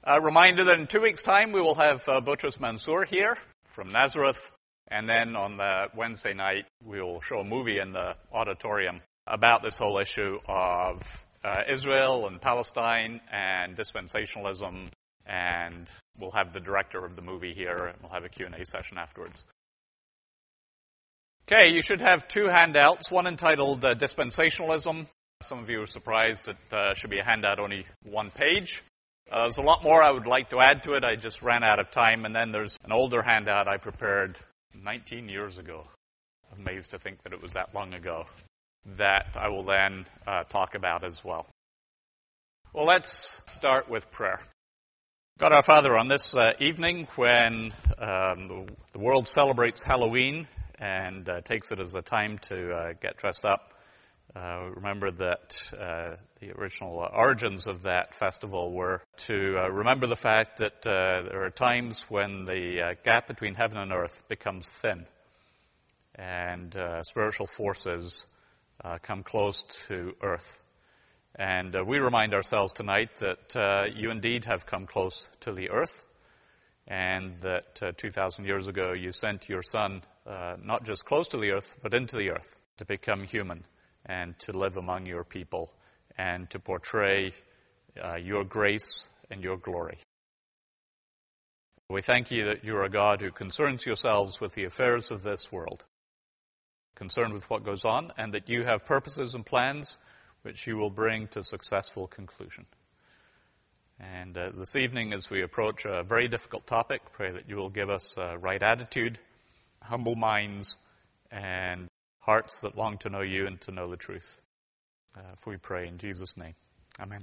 A reminder that in 2 weeks' time we will have Boutros Mansour here from Nazareth, and then on the Wednesday night we will show a movie in the auditorium about this whole issue of Israel and Palestine and dispensationalism, and we'll have the director of the movie here, and we'll have a Q&A session afterwards. Okay, you should have 2 handouts, one entitled Dispensationalism. Some of you are surprised it should be a handout only 1 page. There's a lot more I would like to add to it. I just ran out of time. And then there's an older handout I prepared 19 years ago. I'm amazed to think that it was that long ago, that I will then talk about as well. Well, let's start with prayer. God our Father, on this evening when the world celebrates Halloween and takes it as a time to get dressed up, remember that the original origins of that festival were to remember the fact that there are times when the gap between heaven and earth becomes thin, and spiritual forces come close to earth. And we remind ourselves tonight that you indeed have come close to the earth, and that 2,000 years ago you sent your Son not just close to the earth, but into the earth to become human and to live among your people and to portray your grace and your glory. We thank you that you are a God who concerns yourselves with the affairs of this world, concerned with what goes on, and that you have purposes and plans which you will bring to successful conclusion. And this evening, as we approach a very difficult topic, pray that you will give us a right attitude, humble minds, and hearts that long to know you and to know the truth. If we pray in Jesus' name. Amen.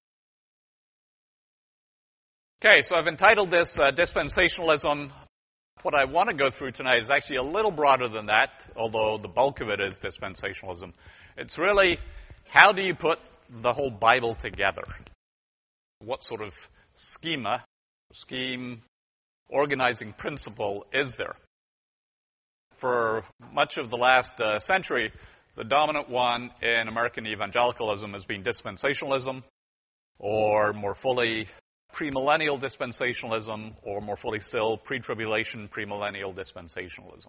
Okay, so I've entitled this Dispensationalism. What I want to go through tonight is actually a little broader than that, although the bulk of it is dispensationalism. It's really, how do you put the whole Bible together? What sort of scheme, organizing principle is there? For much of the last century, the dominant one in American evangelicalism has been dispensationalism, or more fully, premillennial dispensationalism, or more fully still, pre-tribulation, premillennial dispensationalism.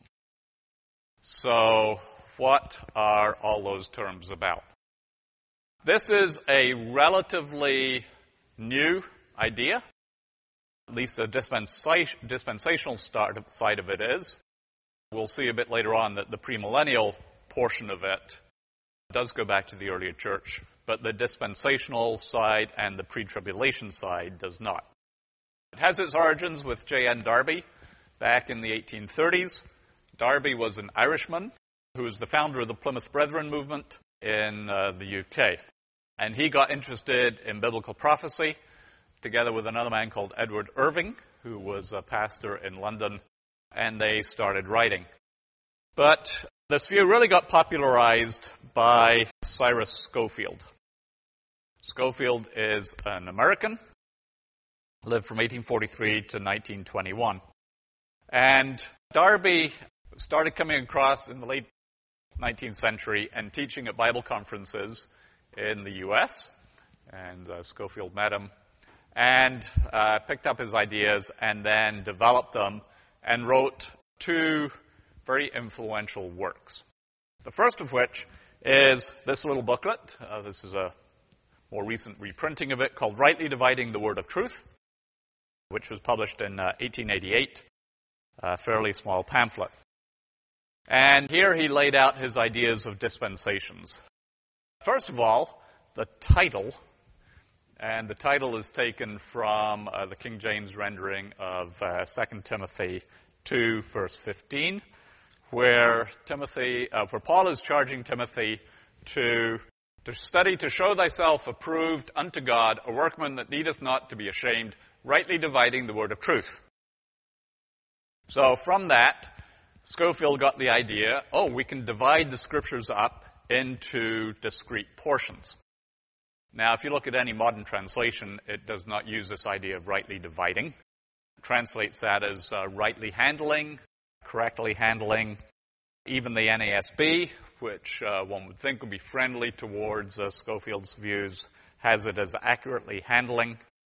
So, what are all those terms about? This is a relatively new idea. At least the dispensational side of it is. We'll see a bit later on that the premillennial portion of it does go back to the earlier church, but the dispensational side and the pre-tribulation side does not. It has its origins with J.N. Darby back in the 1830s. Darby was an Irishman who was the founder of the Plymouth Brethren movement in the UK. And he got interested in biblical prophecy together with another man called Edward Irving, who was a pastor in London, and they started writing. But this view really got popularized by Cyrus Scofield. Scofield is an American, lived from 1843 to 1921. And Darby started coming across in the late 19th century and teaching at Bible conferences in the U.S., and Scofield met him, and picked up his ideas and then developed them and wrote 2 very influential works. The first of which is this little booklet. This is a more recent reprinting of it called Rightly Dividing the Word of Truth, which was published in 1888, a fairly small pamphlet. And here he laid out his ideas of dispensations. First of all, the title, and the title is taken from the King James rendering of 2 Timothy 2, verse 15, where Paul is charging Timothy to study to show thyself approved unto God, a workman that needeth not to be ashamed, rightly dividing the word of truth. So from that, Scofield got the idea, we can divide the scriptures up into discrete portions. Now, if you look at any modern translation, it does not use this idea of rightly dividing. It translates that as rightly handling, correctly handling. Even the NASB, which one would think would be friendly towards Scofield's views, has it as accurately handling,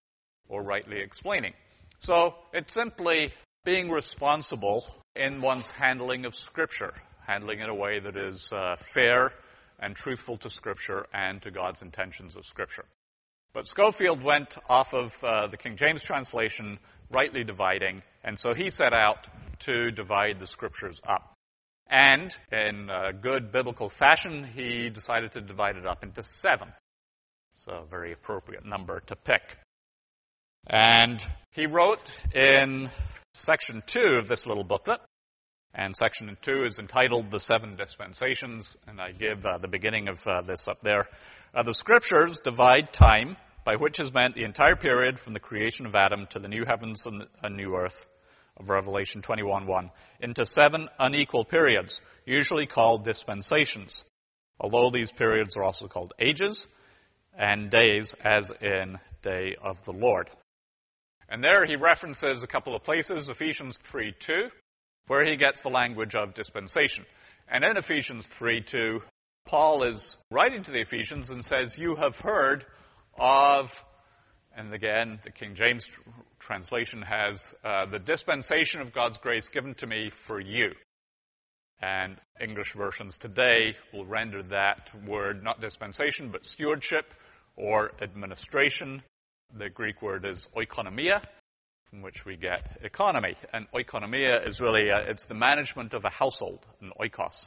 or rightly explaining. So it's simply being responsible in one's handling of Scripture, handling it in a way that is fair and truthful to Scripture and to God's intentions of Scripture. But Scofield went off of the King James translation, rightly dividing, and so he set out to divide the Scriptures up. And in good biblical fashion, he decided to divide it up into 7. It's a very appropriate number to pick. And he wrote in section 2 of this little booklet, and section 2 is entitled The 7 Dispensations, and I give the beginning of this up there. The Scriptures divide time, by which is meant the entire period from the creation of Adam to the new heavens and a new earth of Revelation 21:1, into 7 unequal periods, usually called dispensations, although these periods are also called ages and days, as in Day of the Lord. And there he references a couple of places, Ephesians 3:2, where he gets the language of dispensation. And in Ephesians 3:2, Paul is writing to the Ephesians and says, you have heard of, and again, the King James translation has, the dispensation of God's grace given to me for you. And English versions today will render that word not dispensation, but stewardship or administration. The Greek word is oikonomia, from which we get economy. And oikonomia is really, it's the management of a household, an oikos.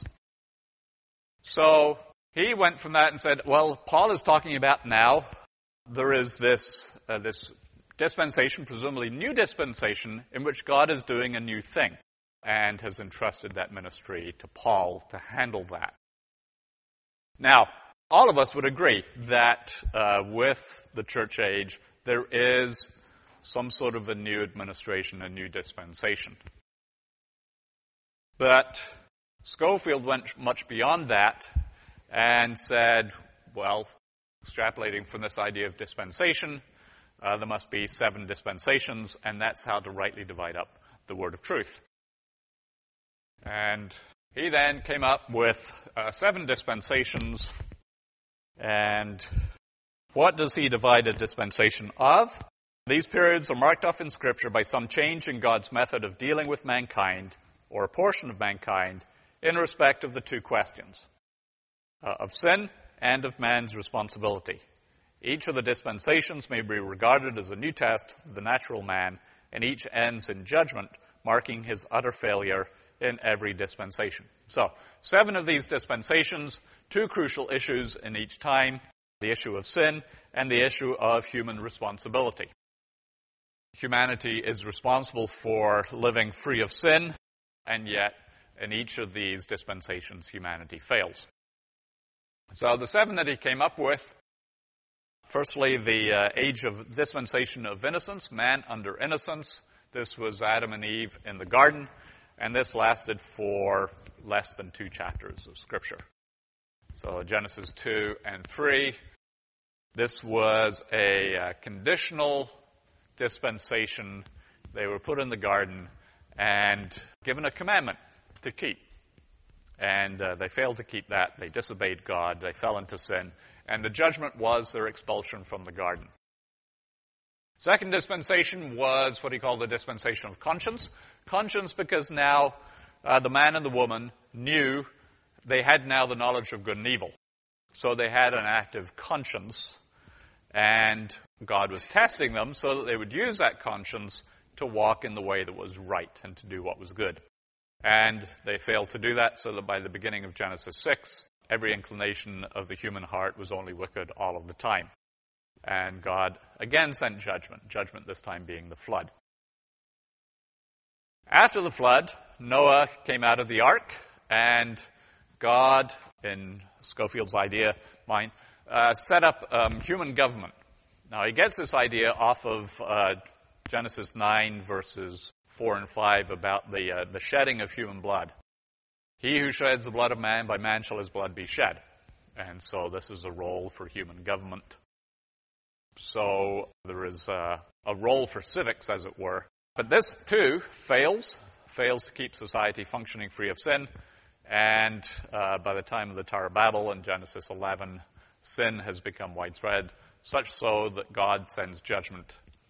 So he went from that and said, well, Paul is talking about now, there is this dispensation, presumably new dispensation, in which God is doing a new thing and has entrusted that ministry to Paul to handle that. Now, all of us would agree that with the church age, there is some sort of a new administration, a new dispensation. But Scofield went much beyond that and said, well, extrapolating from this idea of dispensation, there must be 7 dispensations, and that's how to rightly divide up the word of truth. And he then came up with 7 dispensations, and what does he divide a dispensation of? These periods are marked off in Scripture by some change in God's method of dealing with mankind, or a portion of mankind, in respect of the 2 questions, of sin and of man's responsibility. Each of the dispensations may be regarded as a new test for the natural man, and each ends in judgment, marking his utter failure in every dispensation. So, 7 of these dispensations, 2 crucial issues in each time, the issue of sin and the issue of human responsibility. Humanity is responsible for living free of sin, and yet in each of these dispensations, humanity fails. So the 7 that he came up with, firstly, the age of dispensation of innocence, man under innocence. This was Adam and Eve in the garden, and this lasted for less than 2 chapters of Scripture. So Genesis 2 and 3, this was a conditional dispensation. They were put in the garden and given a commandment to keep. And they failed to keep that. They disobeyed God. They fell into sin. And the judgment was their expulsion from the garden. Second dispensation was what he called the dispensation of conscience. Conscience because now the man and the woman knew they had now the knowledge of good and evil. So they had an active conscience, and God was testing them so that they would use that conscience to walk in the way that was right and to do what was good. And they failed to do that, so that by the beginning of Genesis 6, every inclination of the human heart was only wicked all of the time. And God again sent judgment this time being the flood. After the flood, Noah came out of the ark, and God, in Scofield's idea, mine, set up human government. Now, he gets this idea off of Genesis 9, verses 4 and 5, about the shedding of human blood. He who sheds the blood of man, by man shall his blood be shed. And so this is a role for human government. So there is a role for civics, as it were. But this, too, fails to keep society functioning free of sin. And by the time of the Tower of Babel in Genesis 11, sin has become widespread, such so that God sends judgment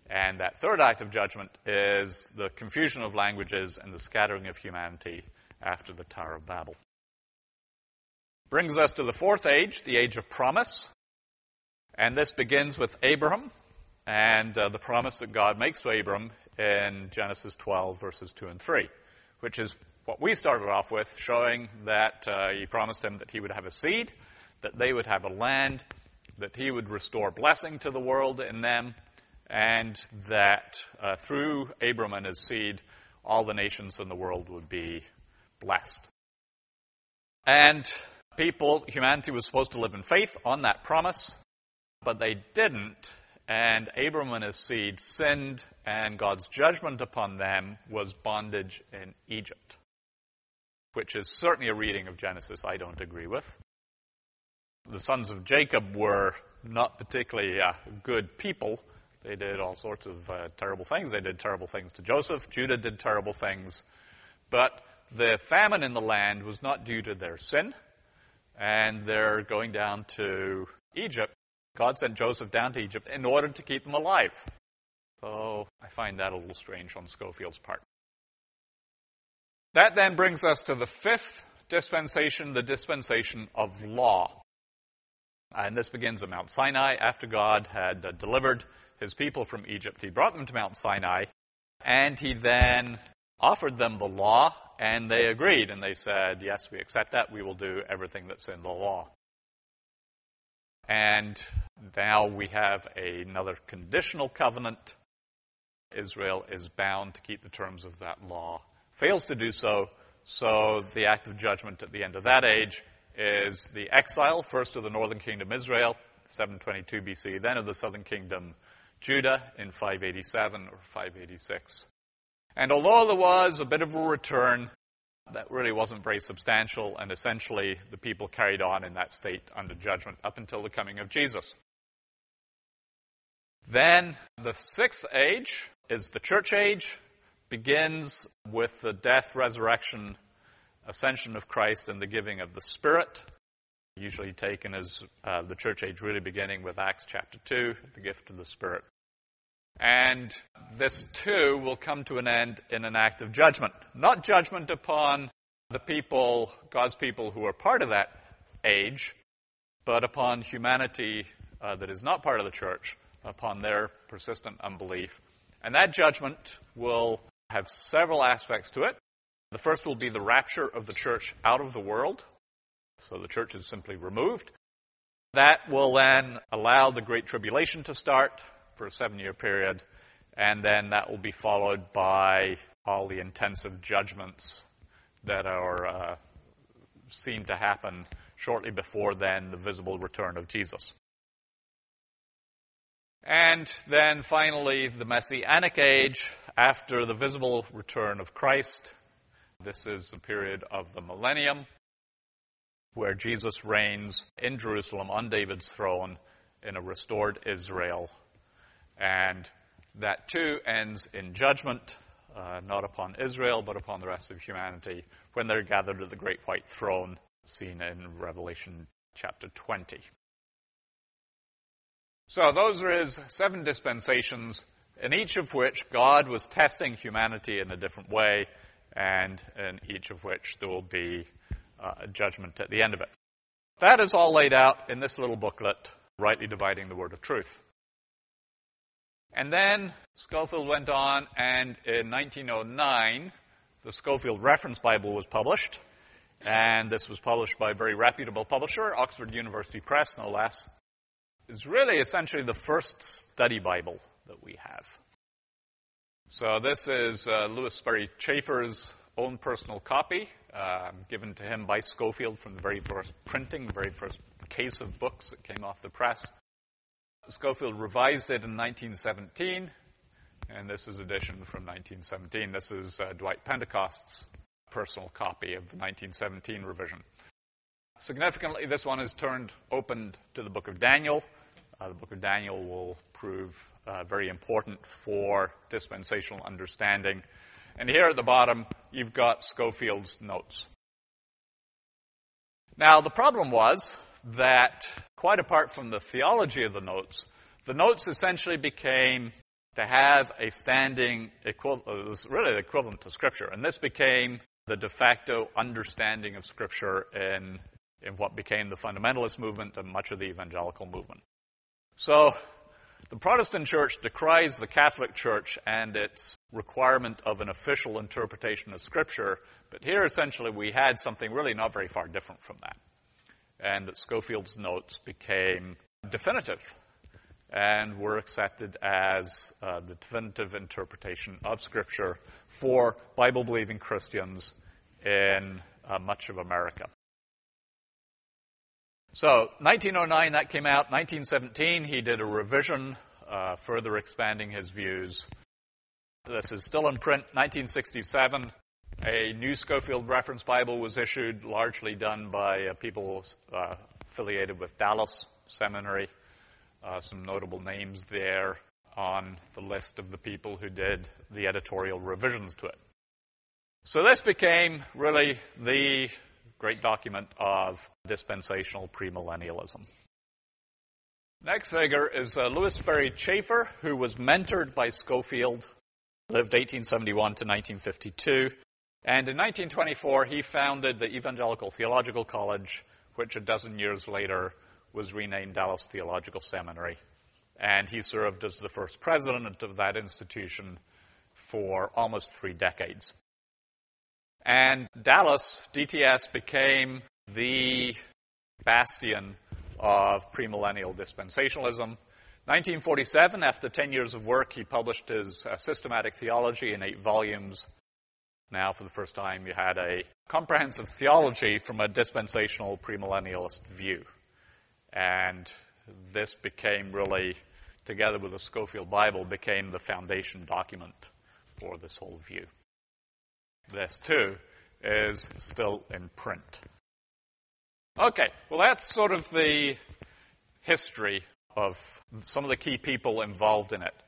And that third act of judgment is the confusion of languages and the scattering of humanity after the Tower of Babel. Brings us to the fourth age, the age of promise. And this begins with Abraham and the promise that God makes to Abraham in Genesis 12, verses 2 and 3, which is what we started off with, showing that he promised him that he would have a seed, that they would have a land, that he would restore blessing to the world in them, and that through Abram and his seed, all the nations in the world would be blessed. And humanity was supposed to live in faith on that promise, but they didn't, and Abram and his seed sinned, and God's judgment upon them was bondage in Egypt, which is certainly a reading of Genesis I don't agree with. The sons of Jacob were not particularly good people. They did all sorts of terrible things. They did terrible things to Joseph. Judah did terrible things. But the famine in the land was not due to their sin, and they're going down to Egypt. God sent Joseph down to Egypt in order to keep them alive. So I find that a little strange on Scofield's part. That then brings us to the fifth dispensation, the dispensation of law. And this begins at Mount Sinai. After God had delivered his people from Egypt, he brought them to Mount Sinai, and he then offered them the law, and they agreed, and they said, yes, we accept that, we will do everything that's in the law. And now we have another conditional covenant. Israel is bound to keep the terms of that law. Fails to do so, so the act of judgment at the end of that age is the exile, first of the northern kingdom Israel, 722 BC, then of the southern kingdom Judah in 587 or 586. And although there was a bit of a return, that really wasn't very substantial, and essentially the people carried on in that state under judgment up until the coming of Jesus. Then the sixth age is the church age, begins with the death, resurrection, ascension of Christ and the giving of the Spirit, usually taken as the church age really beginning with Acts chapter 2, the gift of the Spirit. And this too will come to an end in an act of judgment. Not judgment upon the people, God's people who are part of that age, but upon humanity that is not part of the church, upon their persistent unbelief. And that judgment will have several aspects to it. The first will be the rapture of the church out of the world. So the church is simply removed. That will then allow the Great Tribulation to start for a 7-year period, and then that will be followed by all the intensive judgments that are seen to happen shortly before then the visible return of Jesus. And then finally, the Messianic age, after the visible return of Christ. This is the period of the millennium, where Jesus reigns in Jerusalem on David's throne in a restored Israel. And that too ends in judgment, not upon Israel, but upon the rest of humanity, when they're gathered at the great white throne, seen in Revelation chapter 20. So those are his 7 dispensations, in each of which God was testing humanity in a different way, and in each of which there will be a judgment at the end of it. That is all laid out in this little booklet, Rightly Dividing the Word of Truth. And then Scofield went on, and in 1909, the Scofield Reference Bible was published, and this was published by a very reputable publisher, Oxford University Press, no less. It's really essentially the first study Bible that we have. So this is Lewis Sperry Chafer's own personal copy, given to him by Scofield from the very first printing, the very first case of books that came off the press. Scofield revised it in 1917, and this is edition from 1917. This is Dwight Pentecost's personal copy of the 1917 revision. Significantly, this one is opened to the book of Daniel. The book of Daniel will prove very important for dispensational understanding. And here at the bottom, you've got Scofield's notes. Now, the problem was that, quite apart from the theology of the notes essentially became to have a standing really equivalent to Scripture. And this became the de facto understanding of Scripture in what became the fundamentalist movement and much of the evangelical movement. So the Protestant Church decries the Catholic Church and its requirement of an official interpretation of Scripture, but here essentially we had something really not very far different from that, and that Scofield's notes became definitive and were accepted as the definitive interpretation of Scripture for Bible-believing Christians in much of America. So, 1909, that came out. 1917, he did a revision, further expanding his views. This is still in print. 1967, a new Scofield Reference Bible was issued, largely done by people affiliated with Dallas Seminary. Some notable names there on the list of the people who did the editorial revisions to it. So this became really the great document of dispensational premillennialism. Next figure is Louis Sperry Chafer, who was mentored by Scofield, lived 1871 to 1952, and in 1924 he founded the Evangelical Theological College, which a dozen years later was renamed Dallas Theological Seminary, and he served as the first president of that institution for almost 3 decades. And Dallas, DTS, became the bastion of premillennial dispensationalism. 1947, after 10 years of work, he published his Systematic Theology in 8 volumes. Now, for the first time, you had a comprehensive theology from a dispensational premillennialist view. And this became really, together with the Scofield Bible, became the foundation document for this whole view. This, too, is still in print. Okay, well, that's sort of the history of some of the key people involved in it.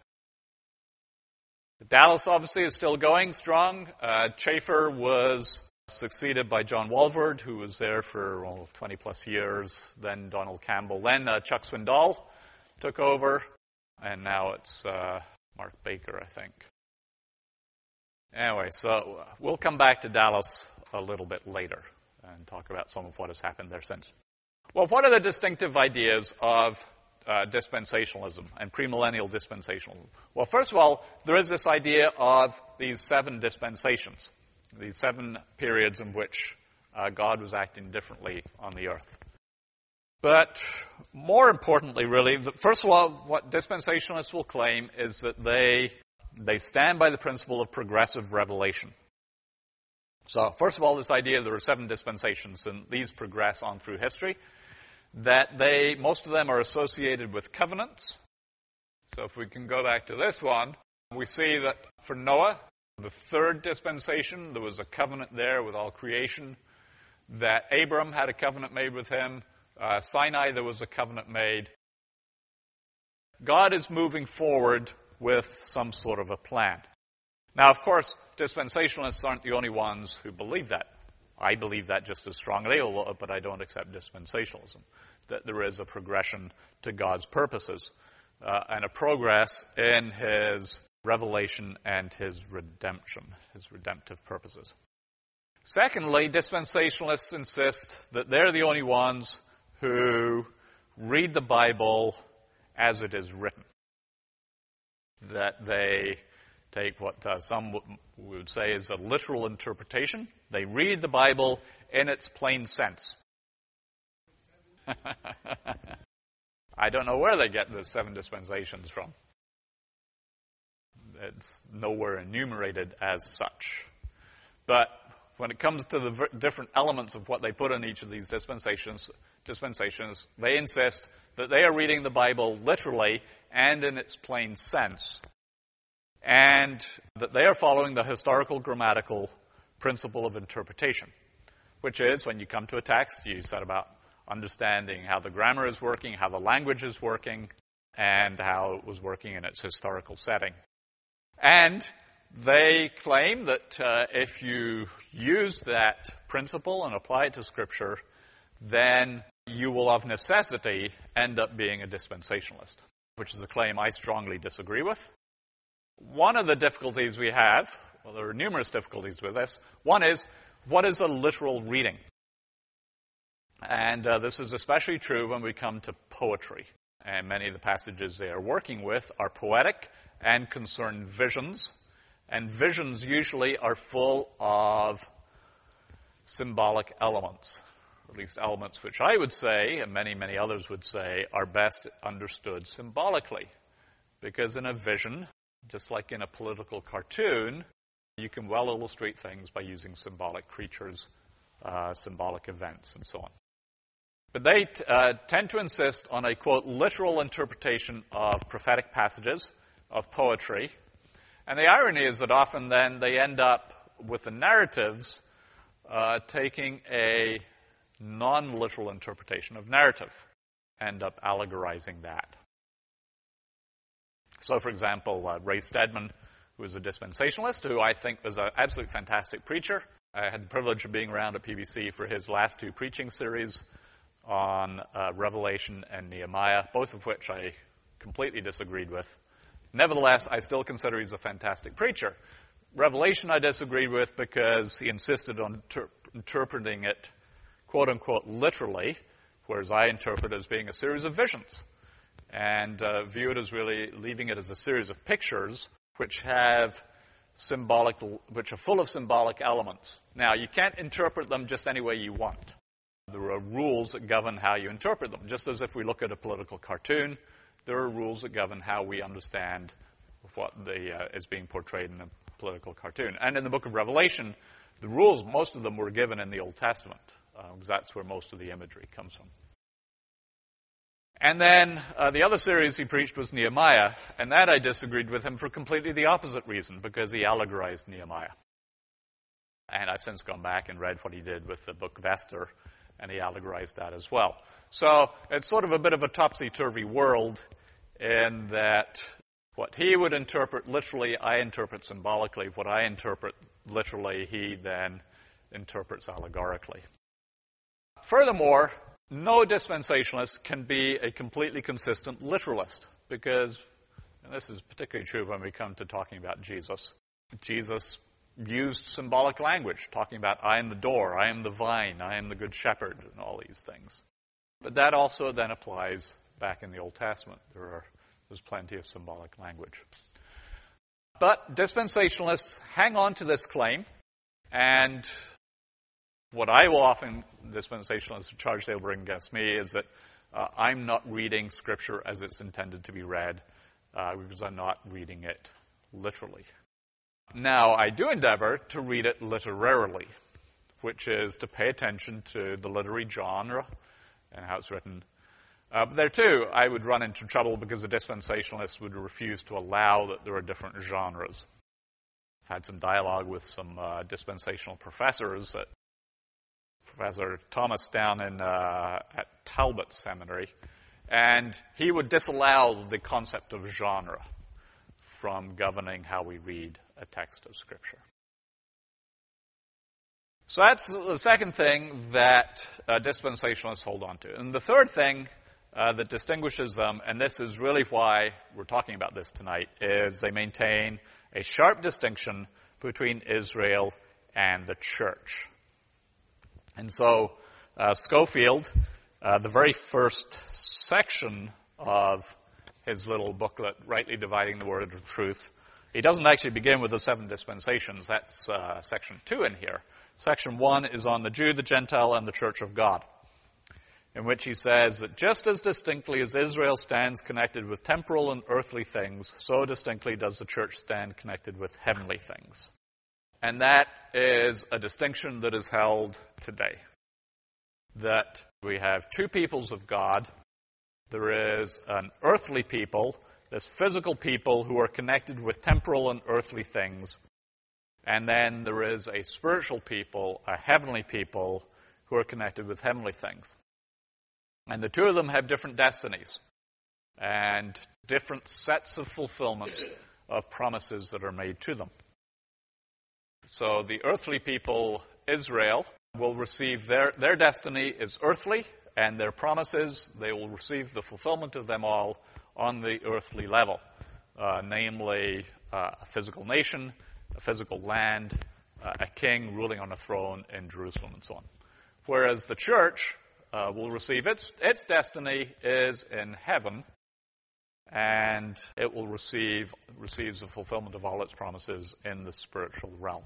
Dallas, obviously, is still going strong. Chafer was succeeded by John Walvoord, who was there for 20-plus years, then Donald Campbell. Then Chuck Swindoll took over, and now it's Mark Baker, I think. Anyway, so we'll come back to Dallas a little bit later and talk about some of what has happened there since. Well, what are the distinctive ideas of dispensationalism and premillennial dispensationalism? Well, first of all, there is this idea of these 7 dispensations, these 7 periods in which God was acting differently on the earth. But more importantly, really, first of all, what dispensationalists will claim is that they stand by the principle of progressive revelation. So, first of all, this idea there are 7 dispensations, and these progress on through history, that most of them are associated with covenants. So if we can go back to this one, we see that for Noah, the 3rd dispensation, there was a covenant there with all creation, that Abram had a covenant made with him, Sinai there was a covenant made. God is moving forward with some sort of a plan. Now, of course, dispensationalists aren't the only ones who believe that. I believe that just as strongly, but I don't accept dispensationalism, that there is a progression to God's purposes and a progress in His revelation and His redemption, His redemptive purposes. Secondly, dispensationalists insist that they're the only ones who read the Bible as it is written, that they take what some would say is a literal interpretation. They read the Bible in its plain sense. I don't know where they get the 7 dispensations from. It's nowhere enumerated as such. But when it comes to the different elements of what they put in each of these dispensations, they insist that they are reading the Bible literally and in its plain sense, and that they are following the historical grammatical principle of interpretation, which is when you come to a text, you set about understanding how the grammar is working, how the language is working, and how it was working in its historical setting. And they claim that if you use that principle and apply it to Scripture, then you will of necessity end up being a dispensationalist, which is a claim I strongly disagree with. One of the difficulties we have, well, there are numerous difficulties with this. One is, what is a literal reading? And this is especially true when we come to poetry. And many of the passages they are working with are poetic and concern visions. And visions usually are full of symbolic elements, or at least elements which I would say, and many, many others would say, are best understood symbolically. Because in a vision, just like in a political cartoon, you can well illustrate things by using symbolic creatures, symbolic events, and so on. But they tend to insist on a, quote, literal interpretation of prophetic passages, of poetry. And the irony is that often then they end up with the narratives taking a non-literal interpretation of narrative, end up allegorizing that. So, for example, Ray Stedman, who is a dispensationalist, who I think was an absolute fantastic preacher. I had the privilege of being around at PBC for his last two preaching series on Revelation and Nehemiah, both of which I completely disagreed with. Nevertheless, I still consider he's a fantastic preacher. Revelation I disagreed with because he insisted on interpreting it, quote-unquote, literally, whereas I interpret it as being a series of visions, and view it as really leaving it as a series of pictures which are full of symbolic elements. Now, you can't interpret them just any way you want. There are rules that govern how you interpret them. Just as if we look at a political cartoon, there are rules that govern how we understand what is being portrayed in a political cartoon. And in the book of Revelation, the rules, most of them were given in the Old Testament, because that's where most of the imagery comes from. And then the other series he preached was Nehemiah, and that I disagreed with him for completely the opposite reason, because he allegorized Nehemiah. And I've since gone back and read what he did with the book of Esther, and he allegorized that as well. So it's sort of a bit of a topsy-turvy world in that what he would interpret literally, I interpret symbolically. What I interpret literally, he then interprets allegorically. Furthermore, no dispensationalist can be a completely consistent literalist because, and this is particularly true when we come to talking about Jesus, Jesus used symbolic language, talking about I am the door, I am the vine, I am the good shepherd, and all these things. But that also then applies back in the Old Testament. There's plenty of symbolic language. But dispensationalists hang on to this claim, and what I will often, dispensationalists charge they'll bring against me is that I'm not reading Scripture as it's intended to be read because I'm not reading it literally. Now, I do endeavor to read it literarily, which is to pay attention to the literary genre and how it's written. But there, too, I would run into trouble because the dispensationalists would refuse to allow that there are different genres. I've had some dialogue with some dispensational professors, Professor Thomas down at Talbot Seminary, and he would disallow the concept of genre from governing how we read a text of Scripture. So that's the second thing that dispensationalists hold on to. And the third thing that distinguishes them, and this is really why we're talking about this tonight, is they maintain a sharp distinction between Israel and the church. And so Scofield, the very first section of his little booklet, Rightly Dividing the Word of Truth, he doesn't actually begin with the 7 dispensations. That's section 2 in here. Section 1 is on the Jew, the Gentile, and the Church of God, in which he says that just as distinctly as Israel stands connected with temporal and earthly things, so distinctly does the church stand connected with heavenly things. And that is a distinction that is held today. That we have two peoples of God. There is an earthly people, this physical people who are connected with temporal and earthly things. And then there is a spiritual people, a heavenly people, who are connected with heavenly things. And the two of them have different destinies and different sets of fulfillments of promises that are made to them. So the earthly people, Israel, will receive their destiny is earthly, and their promises, they will receive the fulfillment of them all on the earthly level, namely a physical nation, a physical land, a king ruling on a throne in Jerusalem, and so on. Whereas the church will receive its destiny is in heaven, and it will receives the fulfillment of all its promises in the spiritual realm.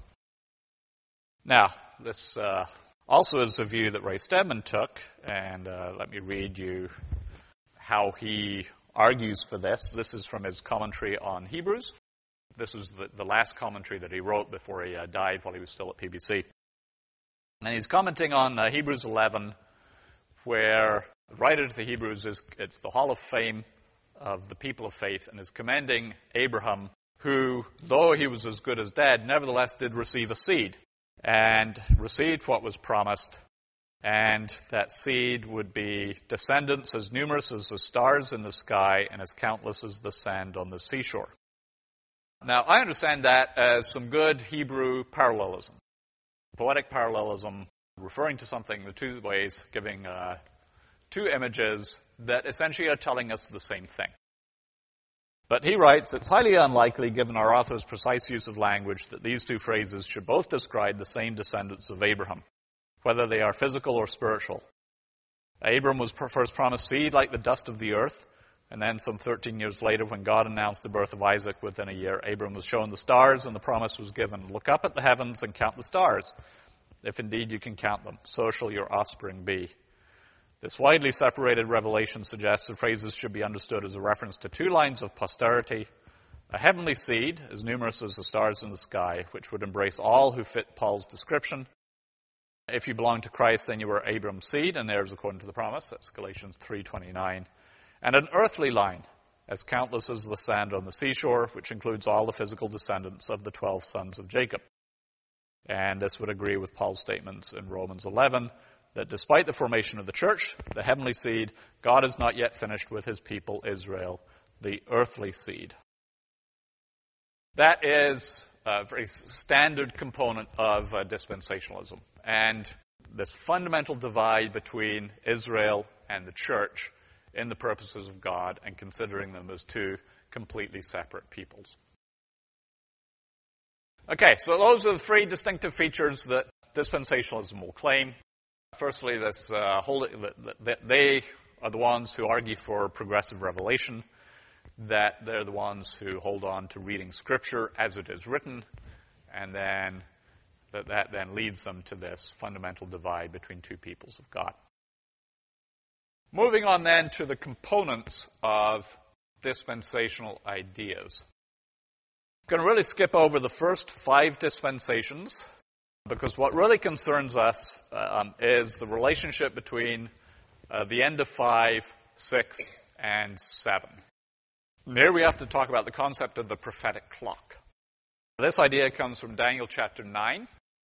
Now, this also is a view that Ray Stedman took, and let me read you how he argues for this. This is from his commentary on Hebrews. This was the last commentary that he wrote before he died while he was still at PBC. And he's commenting on Hebrews 11, where the writer to the Hebrews it's the Hall of Fame of the people of faith, and is commending Abraham, who, though he was as good as dead, nevertheless did receive a seed, and received what was promised, and that seed would be descendants as numerous as the stars in the sky and as countless as the sand on the seashore. Now, I understand that as some good Hebrew parallelism, poetic parallelism, referring to something the two ways, giving two images that essentially are telling us the same thing. But he writes, it's highly unlikely, given our author's precise use of language, that these two phrases should both describe the same descendants of Abraham, whether they are physical or spiritual. Abram was first promised seed like the dust of the earth, and then some 13 years later, when God announced the birth of Isaac within a year, Abram was shown the stars, and the promise was given, look up at the heavens and count the stars. If indeed you can count them, so shall your offspring be. This widely separated revelation suggests the phrases should be understood as a reference to two lines of posterity, a heavenly seed, as numerous as the stars in the sky, which would embrace all who fit Paul's description. If you belong to Christ, then you are Abram's seed, and heirs according to the promise. That's Galatians 3:29. And an earthly line, as countless as the sand on the seashore, which includes all the physical descendants of the 12 sons of Jacob. And this would agree with Paul's statements in Romans 11, that despite the formation of the church, the heavenly seed, God is not yet finished with his people, Israel, the earthly seed. That is a very standard component of dispensationalism. And this fundamental divide between Israel and the church in the purposes of God, and considering them as two completely separate peoples. Okay, so those are the three distinctive features that dispensationalism will claim. Firstly, that they are the ones who argue for progressive revelation, that they're the ones who hold on to reading Scripture as it is written, and then that then leads them to this fundamental divide between two peoples of God. Moving on then to the components of dispensational ideas. I'm going to really skip over the first 5 dispensations, because what really concerns us is the relationship between the end of 5, 6, and 7. And here we have to talk about the concept of the prophetic clock. This idea comes from Daniel chapter 9.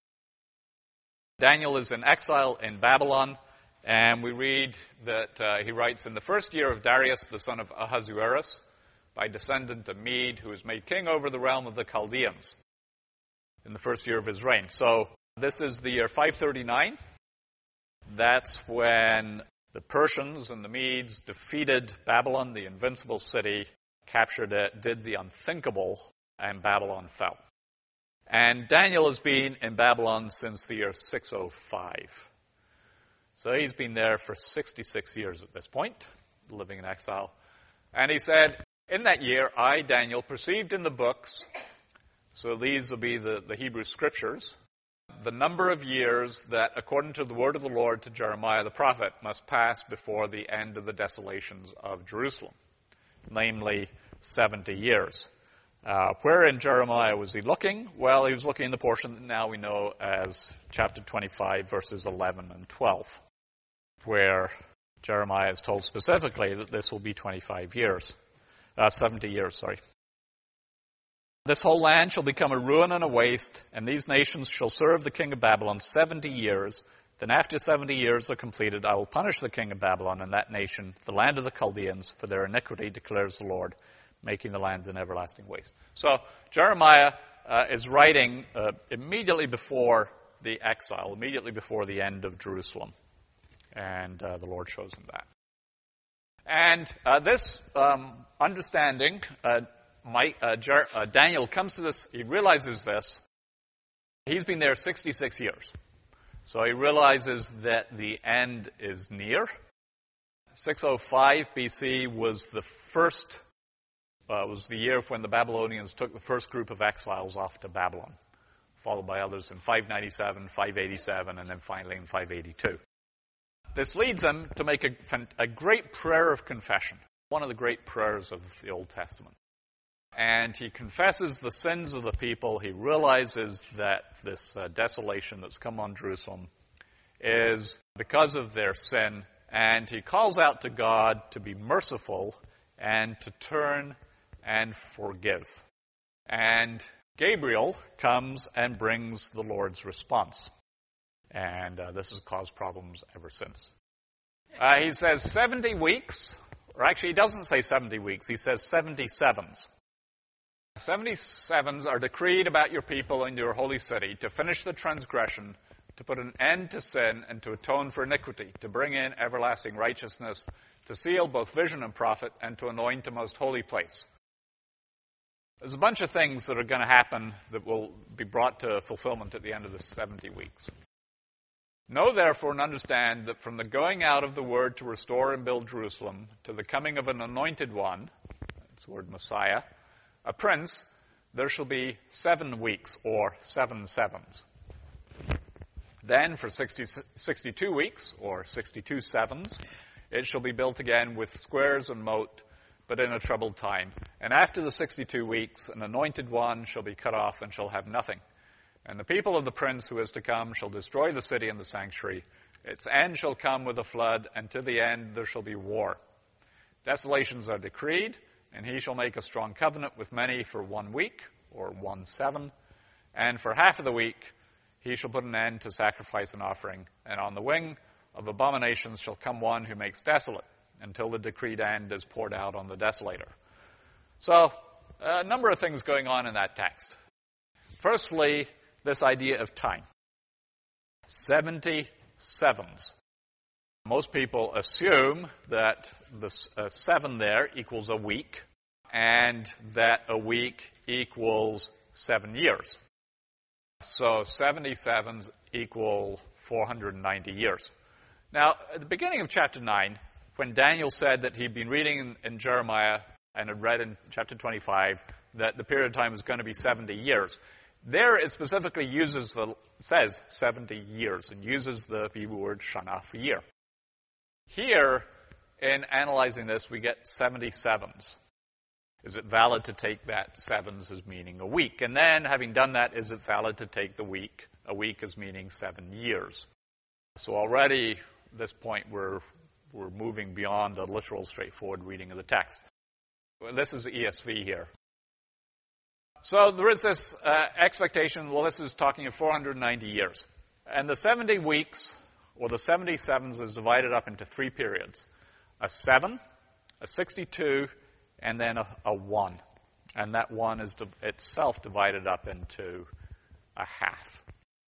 Daniel is in exile in Babylon, and we read that he writes, in the first year of Darius, the son of Ahasuerus, by descendant of Mede, who was made king over the realm of the Chaldeans, in the first year of his reign. So this is the year 539. That's when the Persians and the Medes defeated Babylon, the invincible city, captured it, did the unthinkable, and Babylon fell. And Daniel has been in Babylon since the year 605. So he's been there for 66 years at this point, living in exile. And he said, in that year, I, Daniel, perceived in the books, so these will be the Hebrew scriptures, the number of years that, according to the word of the Lord to Jeremiah the prophet, must pass before the end of the desolations of Jerusalem, namely 70 years. Where in Jeremiah was he looking? Well, he was looking in the portion that now we know as chapter 25, verses 11 and 12, where Jeremiah is told specifically that this will be 70 years. This whole land shall become a ruin and a waste, and these nations shall serve the king of Babylon 70 years. Then after 70 years are completed, I will punish the king of Babylon and that nation, the land of the Chaldeans, for their iniquity, declares the Lord, making the land an everlasting waste. So Jeremiah is writing immediately before the exile, immediately before the end of Jerusalem. And the Lord shows him that. And this understanding Daniel comes to this, he realizes this. He's been there 66 years. So he realizes that the end is near. 605 BC was was the year when the Babylonians took the first group of exiles off to Babylon, followed by others in 597, 587, and then finally in 582. This leads him to make a great prayer of confession, one of the great prayers of the Old Testament. And he confesses the sins of the people. He realizes that this desolation that's come on Jerusalem is because of their sin. And he calls out to God to be merciful and to turn and forgive. And Gabriel comes and brings the Lord's response. And this has caused problems ever since. He says 70 weeks, or actually he doesn't say 70 weeks, he says 77s. 77s are decreed about your people and your holy city to finish the transgression, to put an end to sin, and to atone for iniquity, to bring in everlasting righteousness, to seal both vision and prophet, and to anoint a most holy place. There's a bunch of things that are going to happen that will be brought to fulfillment at the end of the 70 weeks. Know therefore and understand that from the going out of the word to restore and build Jerusalem to the coming of an anointed one, that's the word Messiah, a prince, there shall be 7 weeks, or 7 sevens. Then for 62 weeks, or 62 sevens, it shall be built again with squares and moat, but in a troubled time. And after the 62 weeks, an anointed one shall be cut off and shall have nothing. And the people of the prince who is to come shall destroy the city and the sanctuary. Its end shall come with a flood, and to the end there shall be war. Desolations are decreed, and he shall make a strong covenant with many for 1 week, or 1 7. And for half of the week he shall put an end to sacrifice and offering. And on the wing of abominations shall come one who makes desolate, until the decreed end is poured out on the desolator. So, a number of things going on in that text. Firstly, this idea of time. 70 sevens. Most people assume that the 7 there equals a week, and that a week equals 7 years. So 77s equal 490 years. Now, at the beginning of chapter 9, when Daniel said that he'd been reading in Jeremiah and had read in chapter 25 that the period of time was going to be 70 years, there it specifically says 70 years and uses the Hebrew word shana for year. Here, in analyzing this, we get 77s. Is it valid to take that sevens as meaning a week? And then, having done that, is it valid to take a week as meaning 7 years? So already, at this point, we're moving beyond a literal, straightforward reading of the text. This is the ESV here. So there is this expectation, well, this is talking of 490 years. And the 70 weeks, or the 77s, is divided up into 3 periods. A 7, a 62, and then a 1. And that 1 is itself divided up into a half.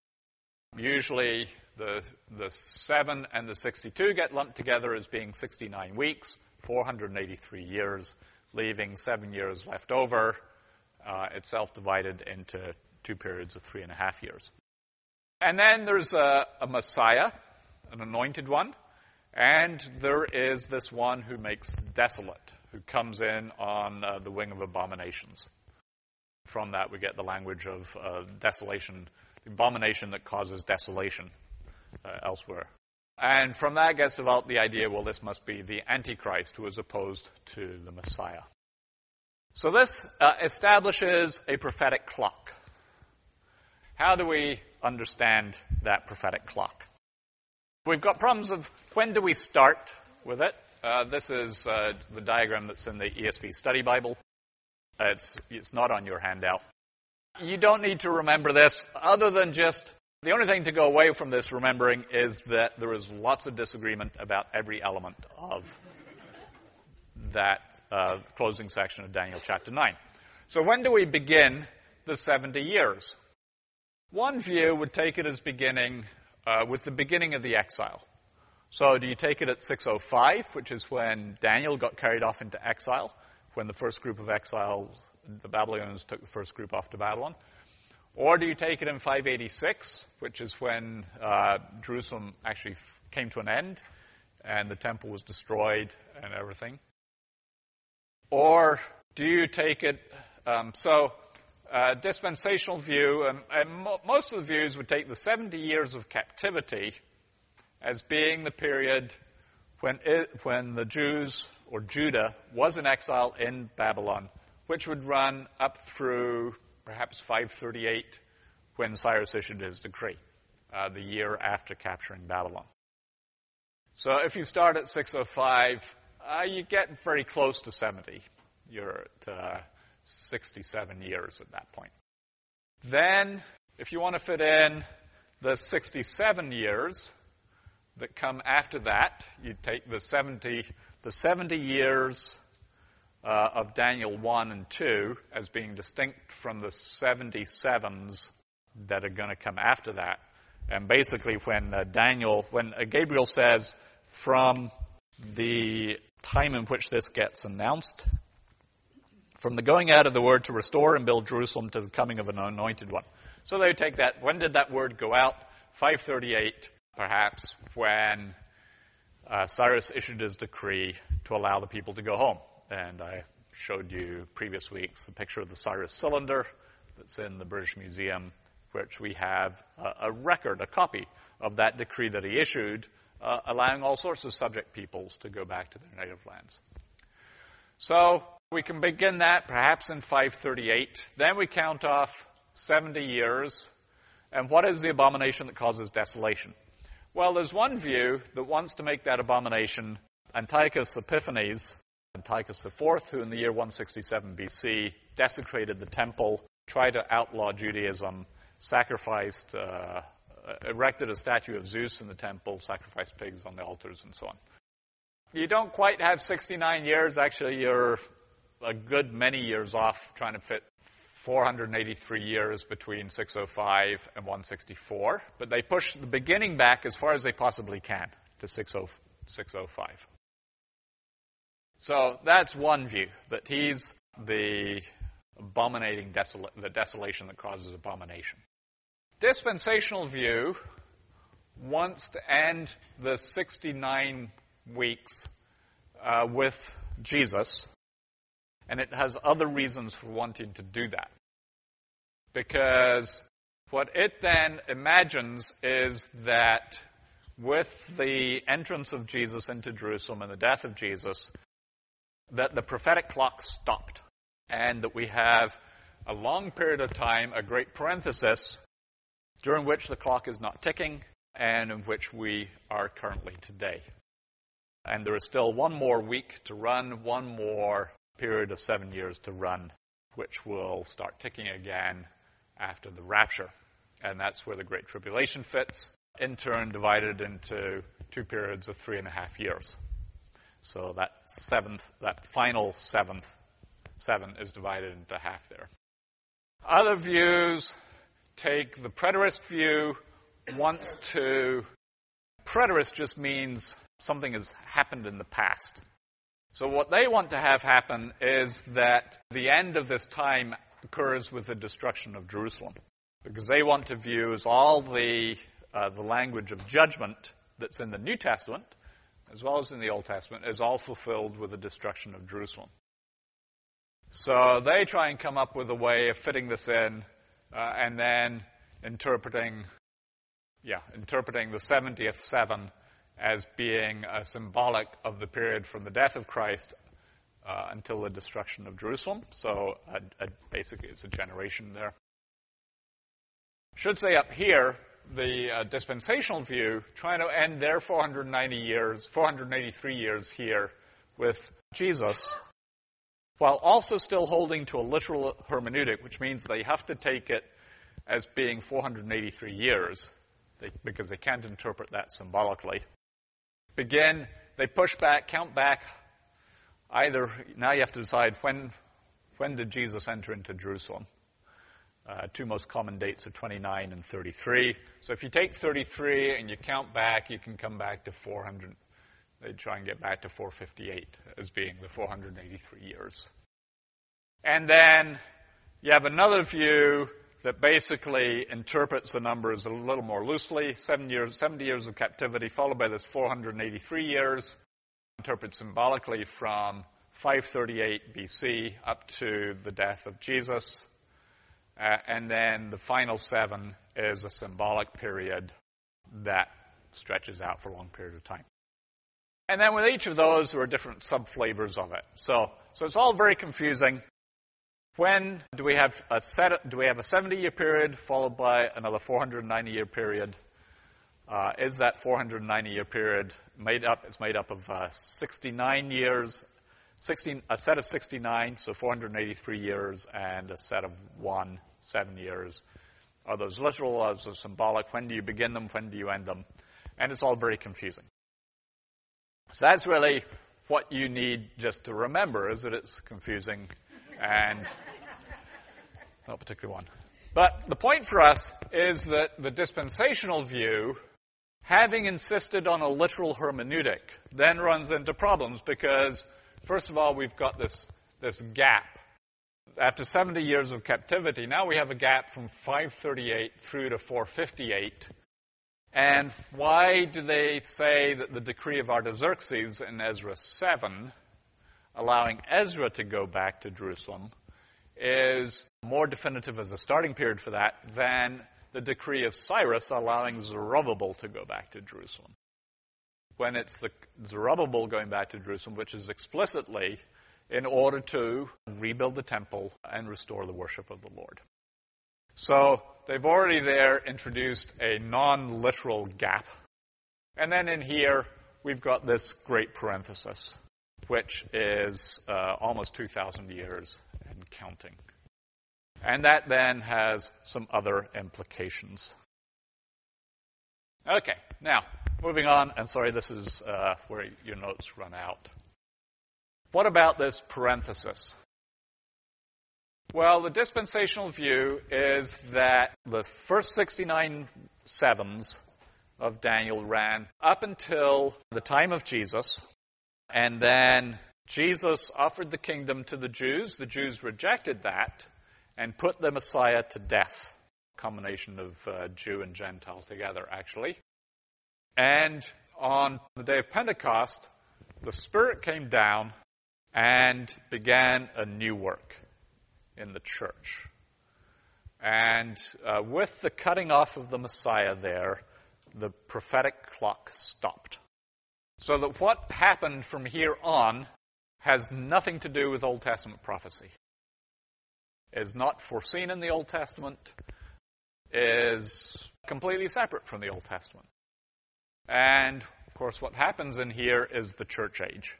Usually the 7 and the 62 get lumped together as being 69 weeks, 483 years, leaving 7 years left over, itself divided into 2 periods of 3.5 years. And then there's a Messiah, an anointed one, and there is this one who makes desolate, who comes in on the wing of abominations. From that we get the language of desolation, the abomination that causes desolation elsewhere. And from that gets developed the idea, well, this must be the Antichrist who is opposed to the Messiah. So this establishes a prophetic clock. How do we understand that prophetic clock? We've got problems of when do we start with it. This is the diagram that's in the ESV Study Bible. It's not on your handout. You don't need to remember this other than just, the only thing to go away from this remembering is that there is lots of disagreement about every element of that closing section of Daniel chapter 9. So when do we begin the 70 years? One view would take it as beginning with the beginning of the exile. So do you take it at 605, which is when Daniel got carried off into exile, when the first group of exiles the Babylonians took the first group off to Babylon? Or do you take it in 586, which is when Jerusalem actually came to an end and the temple was destroyed and everything? Or do you take it, dispensational view, and most of the views would take the 70 years of captivity as being the period when the Jews, or Judah, was in exile in Babylon, which would run up through perhaps 538, when Cyrus issued his decree, the year after capturing Babylon. So if you start at 605, you get very close to 70. You're at 67 years at that point. Then, if you want to fit in the 67 years that come after that, you take the 70 years of Daniel 1 and 2 as being distinct from the 77s that are going to come after that. And basically when Gabriel says, from the time in which this gets announced, from the going out of the word to restore and build Jerusalem to the coming of an anointed one. So they take that. When did that word go out? 538, perhaps, when Cyrus issued his decree to allow the people to go home. And I showed you previous weeks the picture of the Cyrus cylinder that's in the British Museum, which we have a record, a copy of that decree that he issued, allowing all sorts of subject peoples to go back to their native lands. So we can begin that perhaps in 538. Then we count off 70 years. And what is the abomination that causes desolation? Well, there's one view that wants to make that abomination Antiochus Epiphanes, Antiochus IV, who in the year 167 BC desecrated the temple, tried to outlaw Judaism, sacrificed, erected a statue of Zeus in the temple, sacrificed pigs on the altars, and so on. You don't quite have 69 years. Actually, you're a good many years off trying to fit 483 years between 605 and 164. But they push the beginning back as far as they possibly can to 605. So that's one view, that he's the the desolation that causes abomination. Dispensational view wants to end the 69 weeks with Jesus, and it has other reasons for wanting to do that. Because what it then imagines is that with the entrance of Jesus into Jerusalem and the death of Jesus, that the prophetic clock stopped, and that we have a long period of time, a great parenthesis, during which the clock is not ticking, and in which we are currently today. And there is still one more week to run, one more period of 7 years to run, which will start ticking again after the rapture. And that's where the Great Tribulation fits, in turn divided into two periods of 3.5 years. So that final seven is divided into half there. Other views take the preterist view, preterist just means something has happened in the past. So what they want to have happen is that the end of this time occurs with the destruction of Jerusalem, because they want to view as all the language of judgment that's in the New Testament, as well as in the Old Testament, is all fulfilled with the destruction of Jerusalem. So they try and come up with a way of fitting this in, and then interpreting the 70th seven as being symbolic of the period from the death of Christ until the destruction of Jerusalem. So basically it's a generation there. Should say up here, the dispensational view, trying to end their 483 years here with Jesus, while also still holding to a literal hermeneutic, which means they have to take it as being 483 years, because they can't interpret that symbolically. They push back, count back. Now you have to decide when did Jesus enter into Jerusalem? Two most common dates are 29 and 33. So if you take 33 and you count back, you can come back to 400. They try and get back to 458 as being the 483 years. And then you have another view that basically interprets the numbers a little more loosely. 70 years of captivity, followed by this 483 years, interprets symbolically from 538 BC up to the death of Jesus. And then the final 7 is a symbolic period that stretches out for a long period of time. And then with each of those, there are different sub-flavors of it. So it's all very confusing. When do we have a 70-year period followed by another 490-year period? Is that 490-year period made up? It's made up of 69 years, a set of 69, so 483 years, and a set of 7 years. Are those literal or are those symbolic? When do you begin them? When do you end them? And it's all very confusing. So that's really what you need just to remember, is that it's confusing and not particularly one. But the point for us is that the dispensational view, having insisted on a literal hermeneutic, then runs into problems because, first of all, we've got this gap. After 70 years of captivity, now we have a gap from 538 through to 458. And why do they say that the decree of Artaxerxes in Ezra 7, allowing Ezra to go back to Jerusalem, is more definitive as a starting period for that than the decree of Cyrus allowing Zerubbabel to go back to Jerusalem? When it's the Zerubbabel going back to Jerusalem, which is explicitly in order to rebuild the temple and restore the worship of the Lord. So they've already there introduced a non-literal gap. And then in here, we've got this great parenthesis, which is almost 2,000 years and counting. And that then has some other implications. Okay, now, moving on, and sorry, this is where your notes run out. What about this parenthesis? Well, the dispensational view is that the first 69 sevens of Daniel ran up until the time of Jesus, and then Jesus offered the kingdom to the Jews. The Jews rejected that and put the Messiah to death. Combination of Jew and Gentile together, actually. And on the day of Pentecost, the Spirit came down and began a new work in the church. And with the cutting off of the Messiah there, the prophetic clock stopped. So that what happened from here on has nothing to do with Old Testament prophecy. Is not foreseen in the Old Testament, is completely separate from the Old Testament. And, of course, what happens in here is the church age.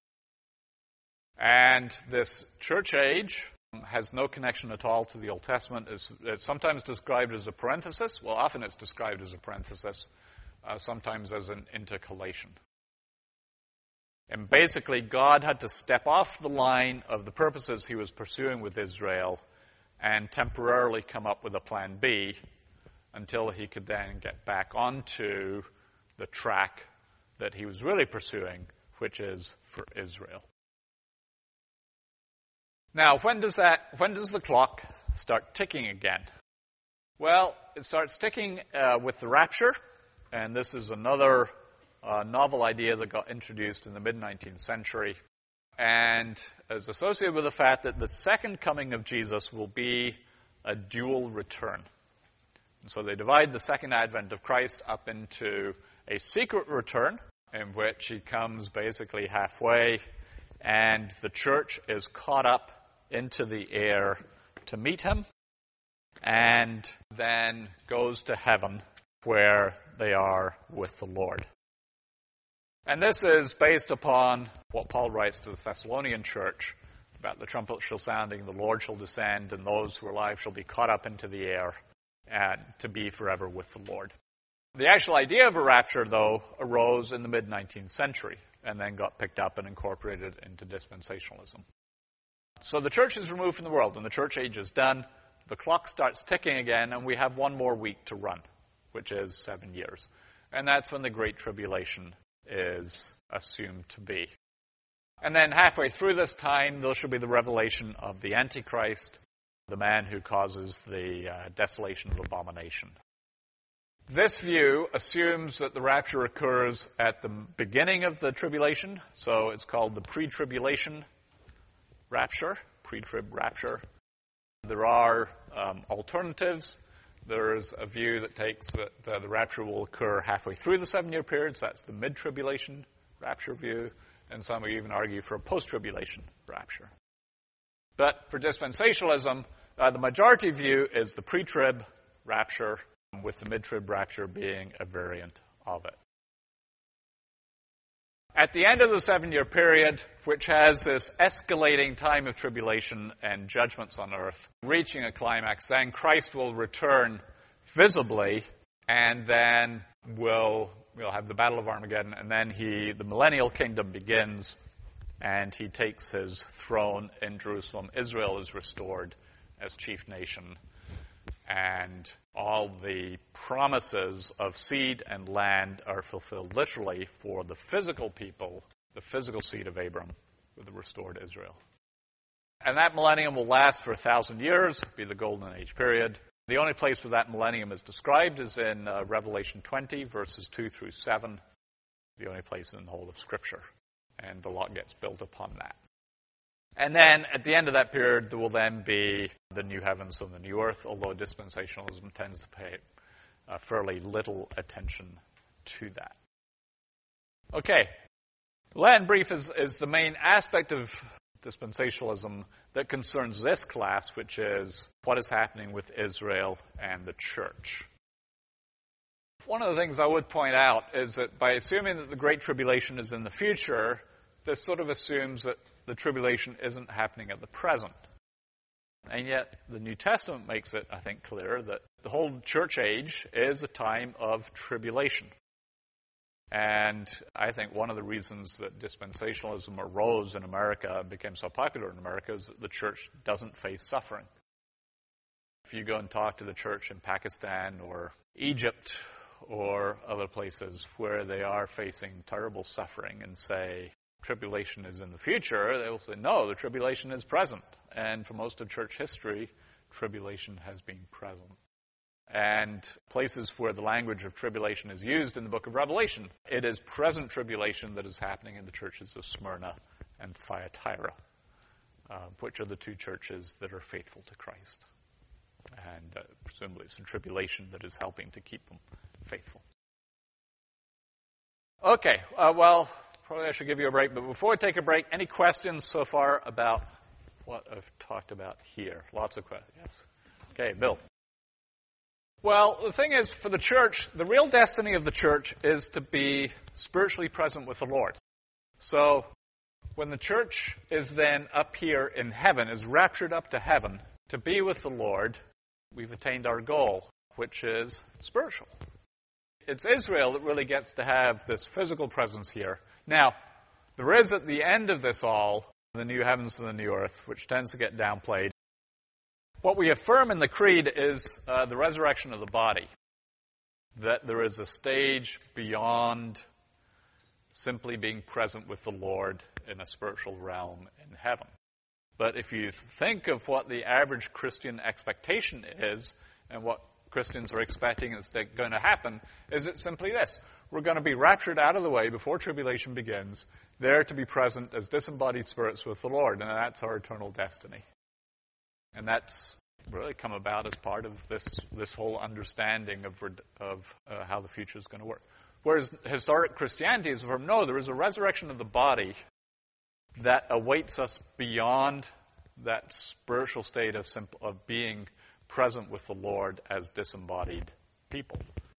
And this church age has no connection at all to the Old Testament. It's sometimes described as a parenthesis. Well, often it's described as a parenthesis, sometimes as an intercalation. And basically, God had to step off the line of the purposes he was pursuing with Israel and temporarily come up with a plan B until he could then get back onto the track that he was really pursuing, which is for Israel. Now, when does the clock start ticking again? Well, it starts ticking with the rapture, and this is another novel idea that got introduced in the mid-19th century, and is associated with the fact that the second coming of Jesus will be a dual return. And so they divide the second advent of Christ up into a secret return, in which he comes basically halfway, and the church is caught up into the air to meet him, and then goes to heaven where they are with the Lord. And this is based upon what Paul writes to the Thessalonian church about the trumpet shall sounding, the Lord shall descend, and those who are alive shall be caught up into the air and to be forever with the Lord. The actual idea of a rapture, though, arose in the mid-19th century and then got picked up and incorporated into dispensationalism. So the church is removed from the world, and the church age is done. The clock starts ticking again, and we have one more week to run, which is 7 years. And that's when the Great Tribulation is assumed to be. And then halfway through this time, there shall be the revelation of the Antichrist, the man who causes the desolation of abomination. This view assumes that the rapture occurs at the beginning of the tribulation, so it's called the pre-tribulation rapture, pre-trib rapture. There are alternatives. There's a view that takes that the rapture will occur halfway through the 7-year period, so that's the mid-tribulation rapture view, and some will even argue for a post-tribulation rapture. But for dispensationalism, the majority view is the pre-trib rapture, with the mid-trib rapture being a variant of it. At the end of the 7-year period, which has this escalating time of tribulation and judgments on earth, reaching a climax, then Christ will return visibly, and then we'll have the Battle of Armageddon, and then the millennial kingdom begins, and he takes his throne in Jerusalem. Israel is restored as chief nation, and all the promises of seed and land are fulfilled literally for the physical people, the physical seed of Abram, with the restored Israel. And that millennium will last for 1,000 years, be the golden age period. The only place where that millennium is described is in Revelation 20, verses 2 through 7, the only place in the whole of Scripture. And the lot gets built upon that. And then, at the end of that period, there will then be the new heavens and the new earth, although dispensationalism tends to pay fairly little attention to that. Okay. Land brief is the main aspect of dispensationalism that concerns this class, which is what is happening with Israel and the church. One of the things I would point out is that by assuming that the Great Tribulation is in the future, this sort of assumes that the tribulation isn't happening at the present. And yet, the New Testament makes it, I think, clear that the whole church age is a time of tribulation. And I think one of the reasons that dispensationalism arose in America and became so popular in America is that the church doesn't face suffering. If you go and talk to the church in Pakistan or Egypt or other places where they are facing terrible suffering and say, tribulation is in the future, they will say, no, the tribulation is present. And for most of church history, tribulation has been present. And places where the language of tribulation is used in the book of Revelation, it is present tribulation that is happening in the churches of Smyrna and Thyatira, which are the two churches that are faithful to Christ. And presumably it's the tribulation that is helping to keep them faithful. Okay, probably I should give you a break, but before I take a break, any questions so far about what I've talked about here? Lots of questions. Yes. Okay, Bill. Well, the thing is, for the church, the real destiny of the church is to be spiritually present with the Lord. So, when the church is then up here in heaven, is raptured up to heaven, to be with the Lord, we've attained our goal, which is spiritual. It's Israel that really gets to have this physical presence here. Now, there is at the end of this all, the new heavens and the new earth, which tends to get downplayed. What we affirm in the Creed is the resurrection of the body, that there is a stage beyond simply being present with the Lord in a spiritual realm in heaven. But if you think of what the average Christian expectation is, and what Christians are expecting is going to happen, is it simply this. We're going to be raptured out of the way before tribulation begins, there to be present as disembodied spirits with the Lord, and that's our eternal destiny. And that's really come about as part of this whole understanding of how the future is going to work. Whereas historic Christianity is from, no, there is a resurrection of the body that awaits us beyond that spiritual state of being present with the Lord as disembodied people.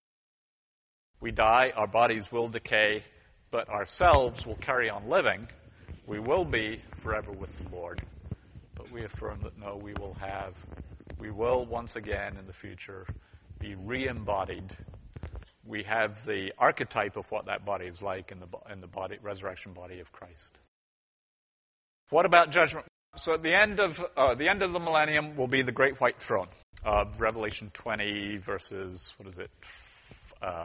We die, our bodies will decay, but ourselves will carry on living. We will be forever with the Lord. But we affirm that no, we will once again in the future be re-embodied. We have the archetype of what that body is like in the resurrection body of Christ. What about judgment? So at the end of the millennium will be the great white throne of Revelation 20 verses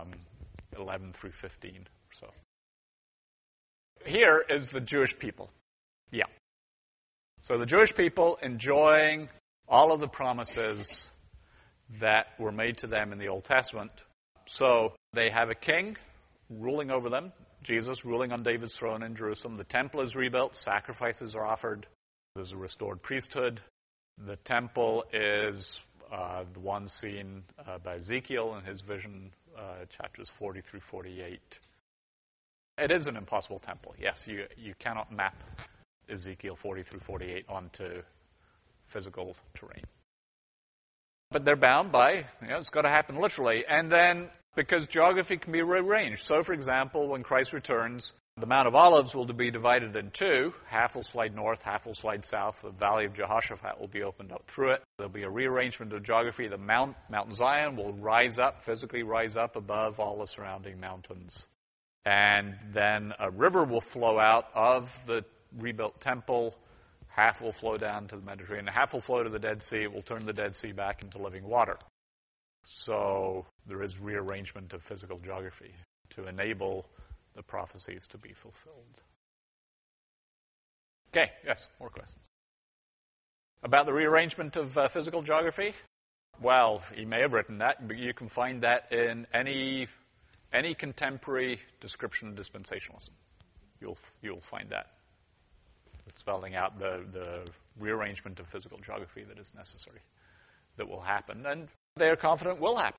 11 through 15 or so. Here is the Jewish people. Yeah. So the Jewish people enjoying all of the promises that were made to them in the Old Testament. So they have a king ruling over them, Jesus ruling on David's throne in Jerusalem. The temple is rebuilt, sacrifices are offered. There's a restored priesthood. The temple is the one seen by Ezekiel in his vision, chapters 40 through 48. It is an impossible temple. Yes, you cannot map Ezekiel 40 through 48 onto physical terrain. But they're bound by, it's got to happen literally. And then, because geography can be rearranged. So, for example, when Christ returns, the Mount of Olives will be divided in two. Half will slide north, half will slide south. The Valley of Jehoshaphat will be opened up through it. There'll be a rearrangement of geography. The Mountain Zion will rise up, physically rise up above all the surrounding mountains. And then a river will flow out of the rebuilt temple. Half will flow down to the Mediterranean. Half will flow to the Dead Sea. It will turn the Dead Sea back into living water. So there is rearrangement of physical geography to enable the prophecies to be fulfilled. Okay, yes, more questions. About the rearrangement of physical geography? Well, he may have written that, but you can find that in any contemporary description of dispensationalism. You'll find that. Spelling out the rearrangement of physical geography that is necessary, that will happen, and they are confident will happen.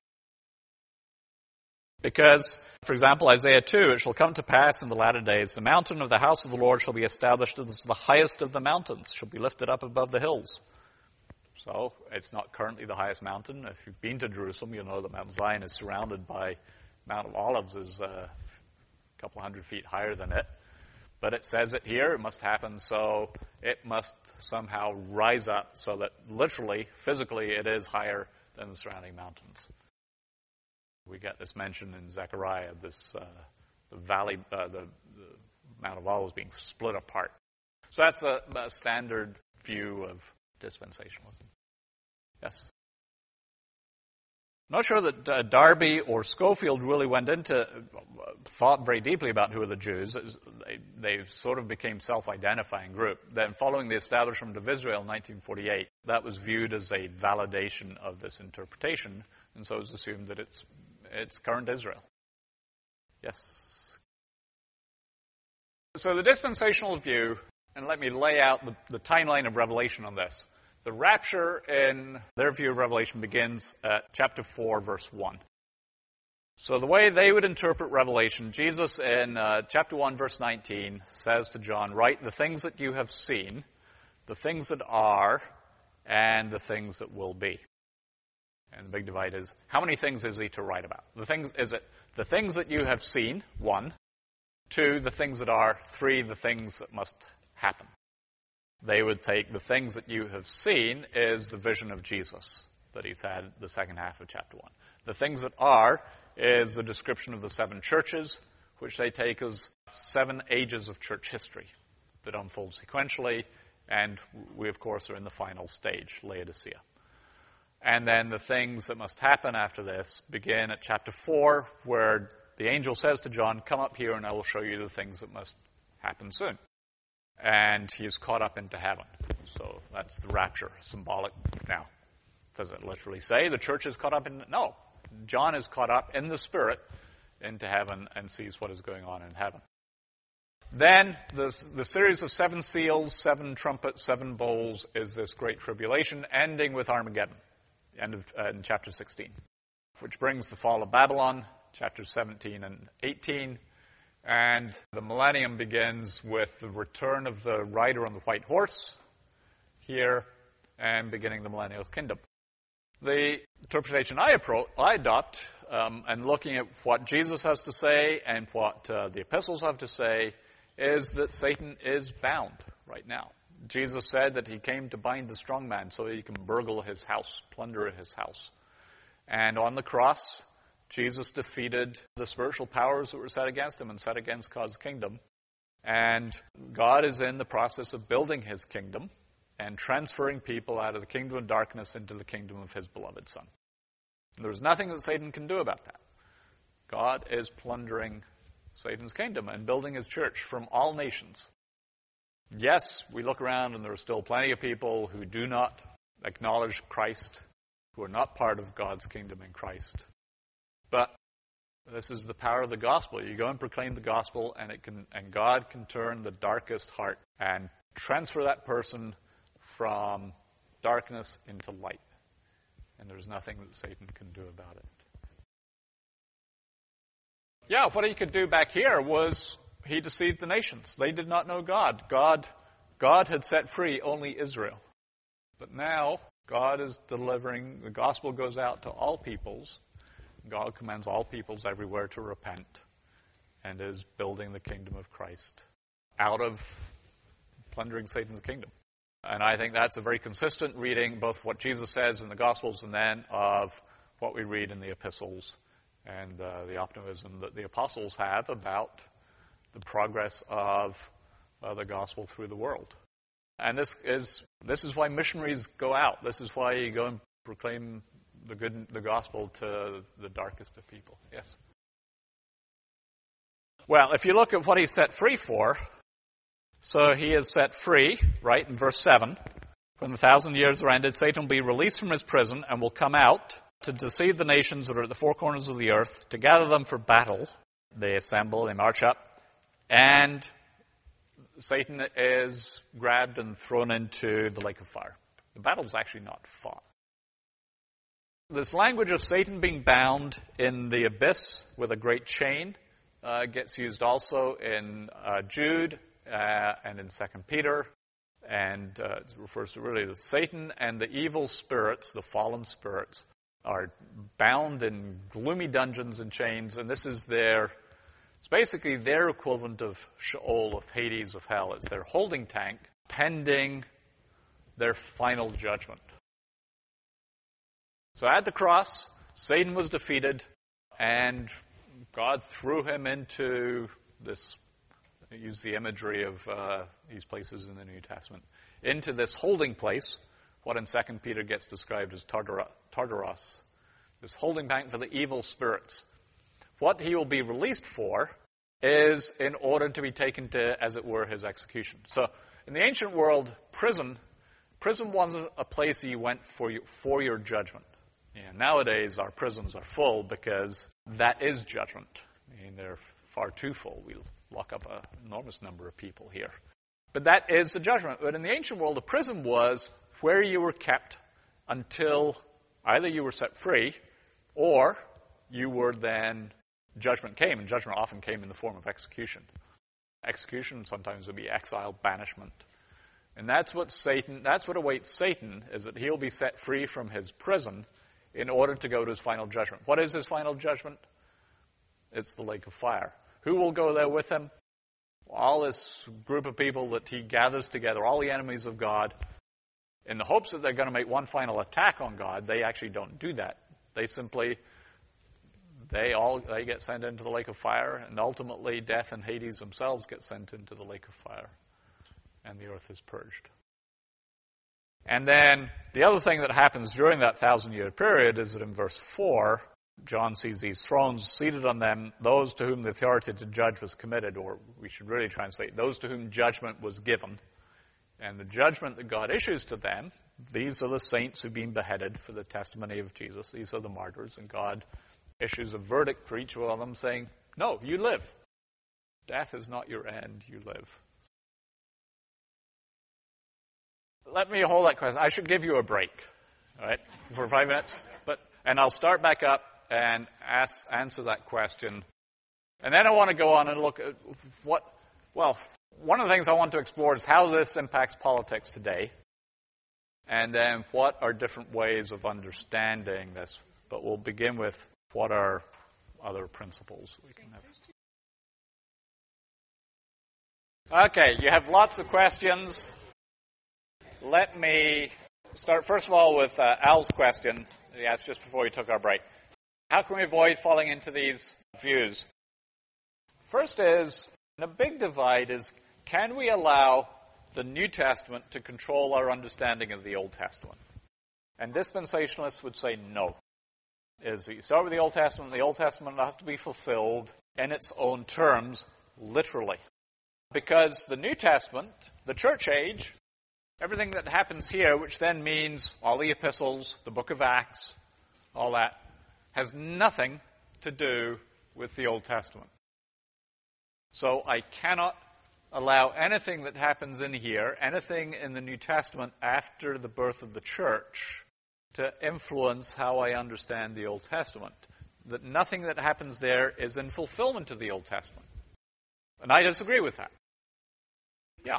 Because, for example, Isaiah 2, it shall come to pass in the latter days, the mountain of the house of the Lord shall be established as the highest of the mountains, shall be lifted up above the hills. So, it's not currently the highest mountain. If you've been to Jerusalem, you'll know that Mount Zion is surrounded by Mount of Olives, is a couple hundred feet higher than it. But it says it here, it must happen, so it must somehow rise up so that literally, physically, it is higher than the surrounding mountains. We get this mention in Zechariah, this the valley, the Mount of Olives being split apart. So that's a standard view of dispensationalism. Yes? Not sure that Darby or Schofield really thought very deeply about who are the Jews. They sort of became self-identifying group. Then following the establishment of Israel in 1948, that was viewed as a validation of this interpretation, and so it was assumed that it's current Israel. Yes? So the dispensational view, and let me lay out the timeline of Revelation on this. The rapture in their view of Revelation begins at chapter 4, verse 1. So the way they would interpret Revelation, Jesus in chapter 1, verse 19 says to John, write the things that you have seen, the things that are, and the things that will be. And the big divide is, how many things is he to write about? The things that you have seen, 1. 2, the things that are. 3, the things that must happen. They would take the things that you have seen is the vision of Jesus that he's had the second half of chapter 1. The things that are is the description of the 7 churches, which they take as 7 ages of church history that unfold sequentially, and we, of course, are in the final stage, Laodicea. And then the things that must happen after this begin at chapter 4, where the angel says to John, come up here and I will show you the things that must happen soon. And he is caught up into heaven. So that's the rapture, symbolic. Now, does it literally say the church is caught up in? No. John is caught up in the Spirit into heaven and sees what is going on in heaven. Then the series of 7 seals, 7 trumpets, 7 bowls is this great tribulation, ending with Armageddon, end of in chapter 16, which brings the fall of Babylon, chapters 17 and 18. And the millennium begins with the return of the rider on the white horse here and beginning the millennial kingdom. The interpretation I adopt, and looking at what Jesus has to say and what the epistles have to say, is that Satan is bound right now. Jesus said that he came to bind the strong man so that he can burgle his house, plunder his house. And on the cross, Jesus defeated the spiritual powers that were set against him and set against God's kingdom. And God is in the process of building his kingdom and transferring people out of the kingdom of darkness into the kingdom of his beloved Son. There's nothing that Satan can do about that. God is plundering Satan's kingdom and building his church from all nations. Yes, we look around and there are still plenty of people who do not acknowledge Christ, who are not part of God's kingdom in Christ. But this is the power of the gospel. You go and proclaim the gospel, and God can turn the darkest heart and transfer that person from darkness into light. And there's nothing that Satan can do about it. Yeah, what he could do back here was he deceived the nations. They did not know God. God had set free only Israel. But now God is delivering, the gospel goes out to all peoples. God commands all peoples everywhere to repent and is building the kingdom of Christ out of plundering Satan's kingdom. And I think that's a very consistent reading, both what Jesus says in the Gospels and then of what we read in the epistles and the optimism that the apostles have about the progress of the gospel through the world. And this is why missionaries go out. This is why you go and proclaim the gospel to the darkest of people. Yes? Well, if you look at what he's set free for, so he is set free, right, in verse 7. When the 1,000 years are ended, Satan will be released from his prison and will come out to deceive the nations that are at the four corners of the earth, to gather them for battle. They assemble, they march up, and Satan is grabbed and thrown into the lake of fire. The battle's actually not fought. This language of Satan being bound in the abyss with a great chain gets used also in Jude and in 2 Peter, and it refers to really that Satan and the evil spirits, the fallen spirits, are bound in gloomy dungeons and chains, and this is it's basically their equivalent of Sheol, of Hades, of hell. It's their holding tank pending their final judgment. So at the cross, Satan was defeated, and God threw him into this, I use the imagery of these places in the New Testament, into this holding place, what in 2 Peter gets described as Tartaros, this holding tank for the evil spirits. What he will be released for is in order to be taken to, as it were, his execution. So in the ancient world, prison wasn't a place you went for your judgment. Nowadays, our prisons are full because that is judgment. They're far too full. We lock up an enormous number of people here. But that is the judgment. But in the ancient world, a prison was where you were kept until either you were set free or you were then, judgment came, and judgment often came in the form of execution. Execution sometimes would be exile, banishment. And that's what awaits Satan, is that he'll be set free from his prison in order to go to his final judgment. What is his final judgment? It's the lake of fire. Who will go there with him? All this group of people that he gathers together, all the enemies of God, in the hopes that they're going to make one final attack on God. They actually don't do that. They get sent into the lake of fire, and ultimately death and Hades themselves get sent into the lake of fire, and the earth is purged. And then the other thing that happens during that 1,000-year period is that in verse 4, John sees these thrones, seated on them, those to whom the authority to judge was committed, or we should really translate, those to whom judgment was given. And the judgment that God issues to them, these are the saints who've been beheaded for the testimony of Jesus. These are the martyrs, and God issues a verdict for each one of them saying, no, you live. Death is not your end, you live. Let me hold that question. I should give you a break, all right, for 5 minutes. And I'll start back up and answer that question. And then I want to go on and look at one of the things I want to explore is how this impacts politics today. And then what are different ways of understanding this. But we'll begin with what are other principles we can have. Okay, you have lots of questions. Let me start, first of all, with Al's question that he asked just before we took our break. How can we avoid falling into these views? First is, the big divide is, can we allow the New Testament to control our understanding of the Old Testament? And dispensationalists would say no. You start with the Old Testament has to be fulfilled in its own terms, literally. Because the New Testament, the church age, everything that happens here, which then means all the epistles, the book of Acts, all that, has nothing to do with the Old Testament. So I cannot allow anything that happens in here, anything in the New Testament after the birth of the church, to influence how I understand the Old Testament. That nothing that happens there is in fulfillment of the Old Testament. And I disagree with that. Yeah.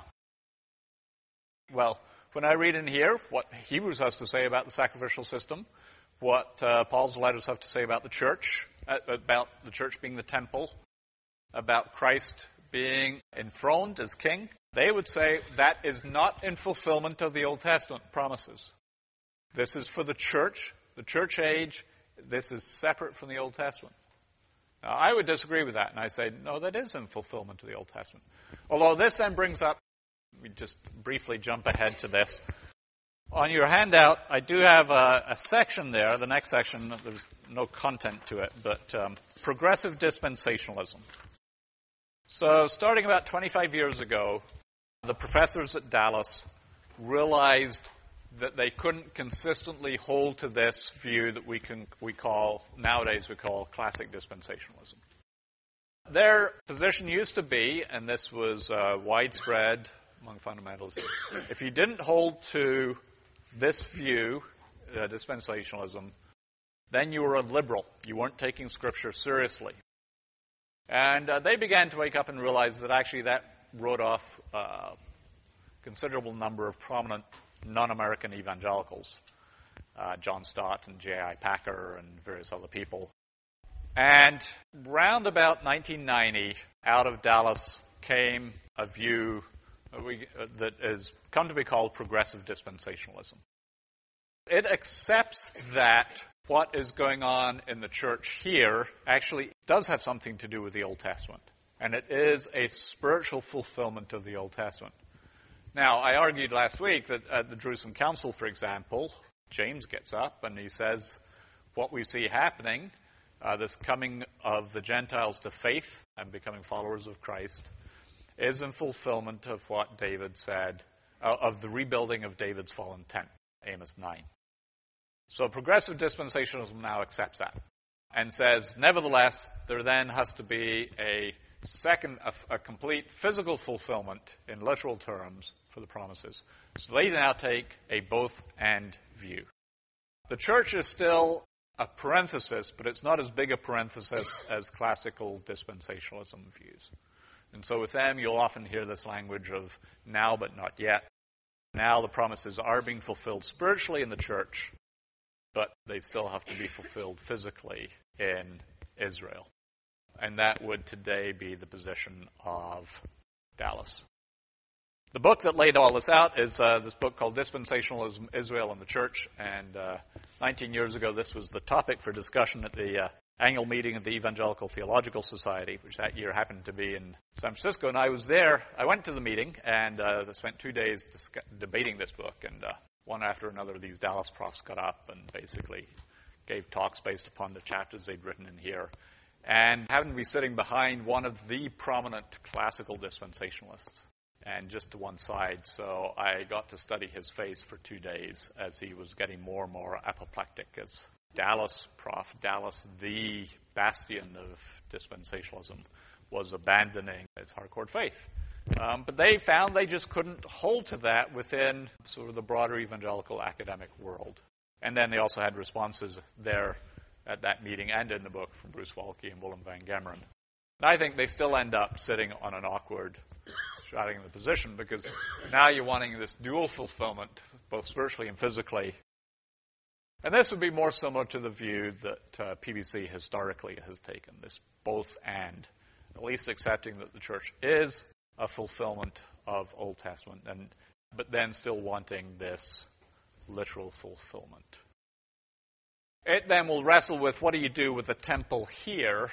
Well, when I read in here what Hebrews has to say about the sacrificial system, what Paul's letters have to say about the church being the temple, about Christ being enthroned as king, they would say that is not in fulfillment of the Old Testament promises. This is for the church age. This is separate from the Old Testament. Now, I would disagree with that, and I say, no, that is in fulfillment of the Old Testament. Although this then brings up, let me just briefly jump ahead to this. On your handout, I do have a section there, the next section, there's no content to it, but progressive dispensationalism. So starting about 25 years ago, the professors at Dallas realized that they couldn't consistently hold to this view that nowadays we call classic dispensationalism. Their position used to be, and this was widespread among fundamentalists, if you didn't hold to this view, dispensationalism, then you were a liberal. You weren't taking Scripture seriously. And they began to wake up and realize that actually that wrote off a considerable number of prominent non-American evangelicals, John Stott and J.I. Packer and various other people. And round about 1990, out of Dallas came a view that has come to be called progressive dispensationalism. It accepts that what is going on in the church here actually does have something to do with the Old Testament. And it is a spiritual fulfillment of the Old Testament. Now, I argued last week that at the Jerusalem Council, for example, James gets up and he says what we see happening, this coming of the Gentiles to faith and becoming followers of Christ, is in fulfillment of what David said, of the rebuilding of David's fallen tent, Amos 9. So progressive dispensationalism now accepts that and says, nevertheless, there then has to be a complete physical fulfillment in literal terms for the promises. So they now take a both-and view. The church is still a parenthesis, but it's not as big a parenthesis as classical dispensationalism views. And so with them, you'll often hear this language of now but not yet. Now the promises are being fulfilled spiritually in the church, but they still have to be fulfilled physically in Israel. And that would today be the position of Dallas. The book that laid all this out is this book called Dispensationalism, Israel and the Church. And 19 years ago, this was the topic for discussion at the annual meeting of the Evangelical Theological Society, which that year happened to be in San Francisco. And I was there. I went to the meeting and spent 2 days debating this book. And one after another, these Dallas profs got up and basically gave talks based upon the chapters they'd written in here. And happened to be sitting behind one of the prominent classical dispensationalists, and just to one side. So I got to study his face for 2 days as he was getting more and more apoplectic as Dallas, the bastion of dispensationalism, was abandoning its hardcore faith. But they found they just couldn't hold to that within sort of the broader evangelical academic world. And then they also had responses there at that meeting and in the book from Bruce Waltke and Willem van Gemeren. And I think they still end up sitting on an awkward straddling the position, because now you're wanting this dual fulfillment, both spiritually and physically. And this would be more similar to the view that PBC historically has taken, this both and, at least accepting that the church is a fulfillment of Old Testament, but then still wanting this literal fulfillment. It then will wrestle with what do you do with the temple here,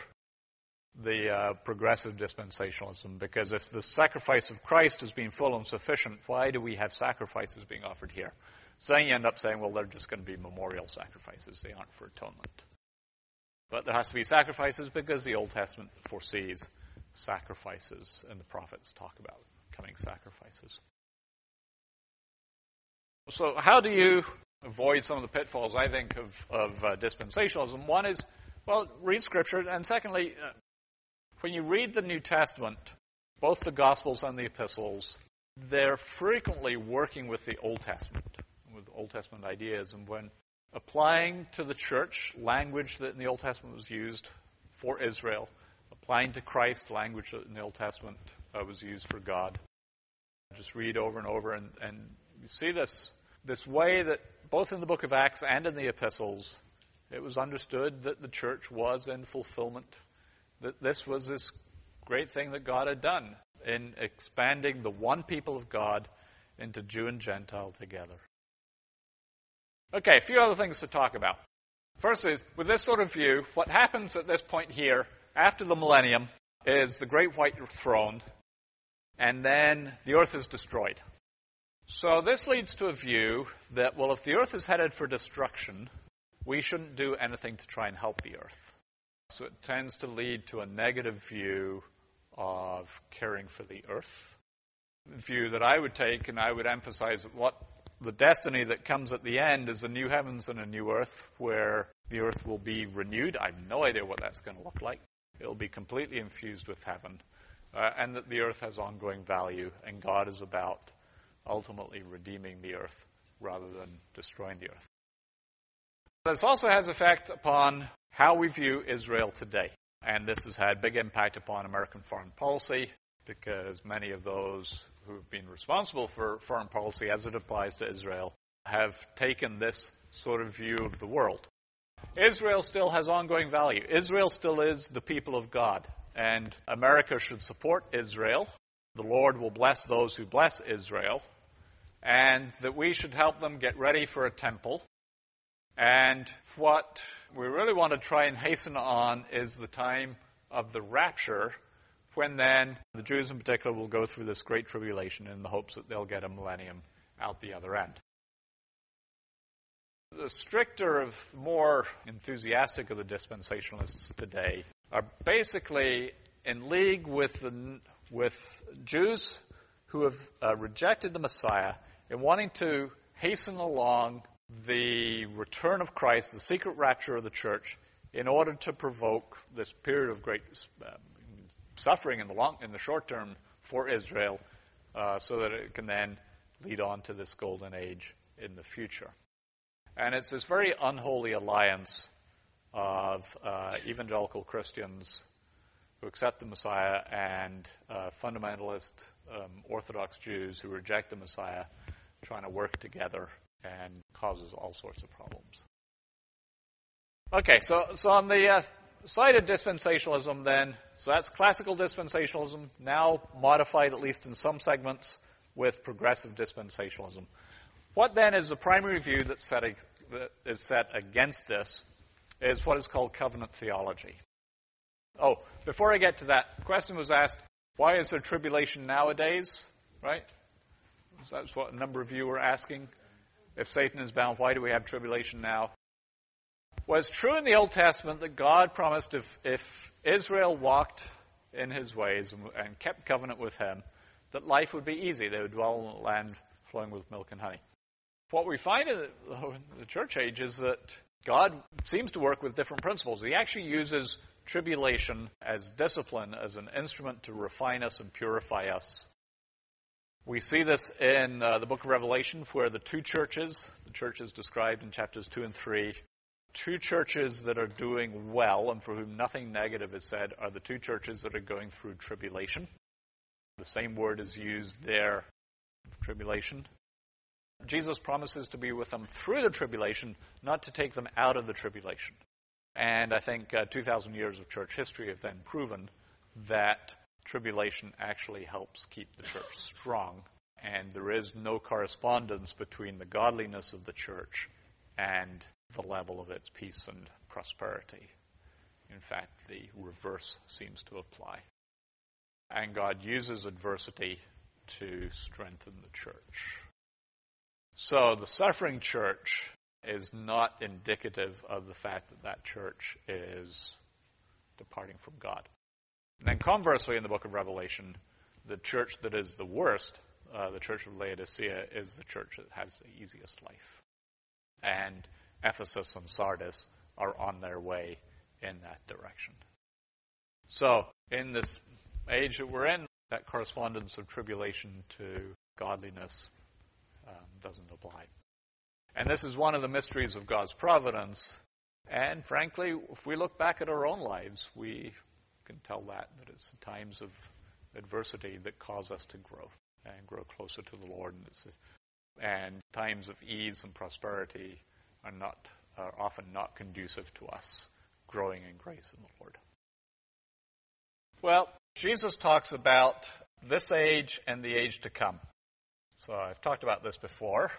the progressive dispensationalism, because if the sacrifice of Christ has been full and sufficient, why do we have sacrifices being offered here? So then you end up saying, well, they're just going to be memorial sacrifices. They aren't for atonement. But there has to be sacrifices because the Old Testament foresees sacrifices, and the prophets talk about coming sacrifices. So how do you avoid some of the pitfalls, I think, of dispensationalism? One is, well, read Scripture, and secondly, when you read the New Testament, both the Gospels and the Epistles, they're frequently working with the Old Testament, with Old Testament ideas, and when applying to the church language that in the Old Testament was used for Israel, applying to Christ language that in the Old Testament was used for God. Just read over and over, and you see this way that both in the book of Acts and in the epistles, it was understood that the church was in fulfillment, that this was this great thing that God had done in expanding the one people of God into Jew and Gentile together. Okay, a few other things to talk about. First is, with this sort of view, what happens at this point here, after the millennium, is the great white throne, and then the earth is destroyed. So this leads to a view that, well, if the earth is headed for destruction, we shouldn't do anything to try and help the earth. So it tends to lead to a negative view of caring for the earth. The view that I would take, and I would emphasize what the destiny that comes at the end is a new heavens and a new earth where the earth will be renewed. I have no idea what that's going to look like. It will be completely infused with heaven. And that the earth has ongoing value, and God is about ultimately redeeming the earth rather than destroying the earth. This also has effect upon how we view Israel today. And this has had big impact upon American foreign policy, because many of those who have been responsible for foreign policy as it applies to Israel have taken this sort of view of the world. Israel still has ongoing value. Israel still is the people of God, and America should support Israel. The Lord will bless those who bless Israel, and that we should help them get ready for a temple. And what we really want to try and hasten on is the time of the rapture, when then the Jews in particular will go through this great tribulation in the hopes that they'll get a millennium out the other end. The stricter, more enthusiastic of the dispensationalists today are basically in league with Jews who have rejected the Messiah and wanting to hasten along the return of Christ, the secret rapture of the church, in order to provoke this period of great suffering in the short term for Israel, so that it can then lead on to this golden age in the future. And it's this very unholy alliance of evangelical Christians who accept the Messiah and fundamentalist Orthodox Jews who reject the Messiah trying to work together, and causes all sorts of problems. Okay, so on the side of dispensationalism then, so that's classical dispensationalism, now modified, at least in some segments, with progressive dispensationalism. What then is the primary view that is set against this is what is called covenant theology. Oh, before I get to that, the question was asked, why is there tribulation nowadays? Right? That's what a number of you were asking. If Satan is bound, why do we have tribulation now? Well, it's true in the Old Testament that God promised if Israel walked in his ways and kept covenant with him, that life would be easy. They would dwell in a land flowing with milk and honey. What we find in the church age is that God seems to work with different principles. He actually uses tribulation as discipline, as an instrument to refine us and purify us. We see this in the book of Revelation, where the two churches, the churches described in chapters 2 and 3, two churches that are doing well and for whom nothing negative is said are the two churches that are going through tribulation. The same word is used there, tribulation. Jesus promises to be with them through the tribulation, not to take them out of the tribulation. And I think 2,000 years of church history have then proven that tribulation actually helps keep the church strong, and there is no correspondence between the godliness of the church and the level of its peace and prosperity. In fact, the reverse seems to apply. And God uses adversity to strengthen the church. So the suffering church is not indicative of the fact that that church is departing from God. And then conversely, in the book of Revelation, the church that is the worst, the church of Laodicea, is the church that has the easiest life. And Ephesus and Sardis are on their way in that direction. So, in this age that we're in, that correspondence of tribulation to godliness doesn't apply. And this is one of the mysteries of God's providence. And frankly, if we look back at our own lives, we can tell that it's times of adversity that cause us to grow and grow closer to the Lord. And times of ease and prosperity are often not conducive to us growing in grace in the Lord. Well, Jesus talks about this age and the age to come. So I've talked about this before.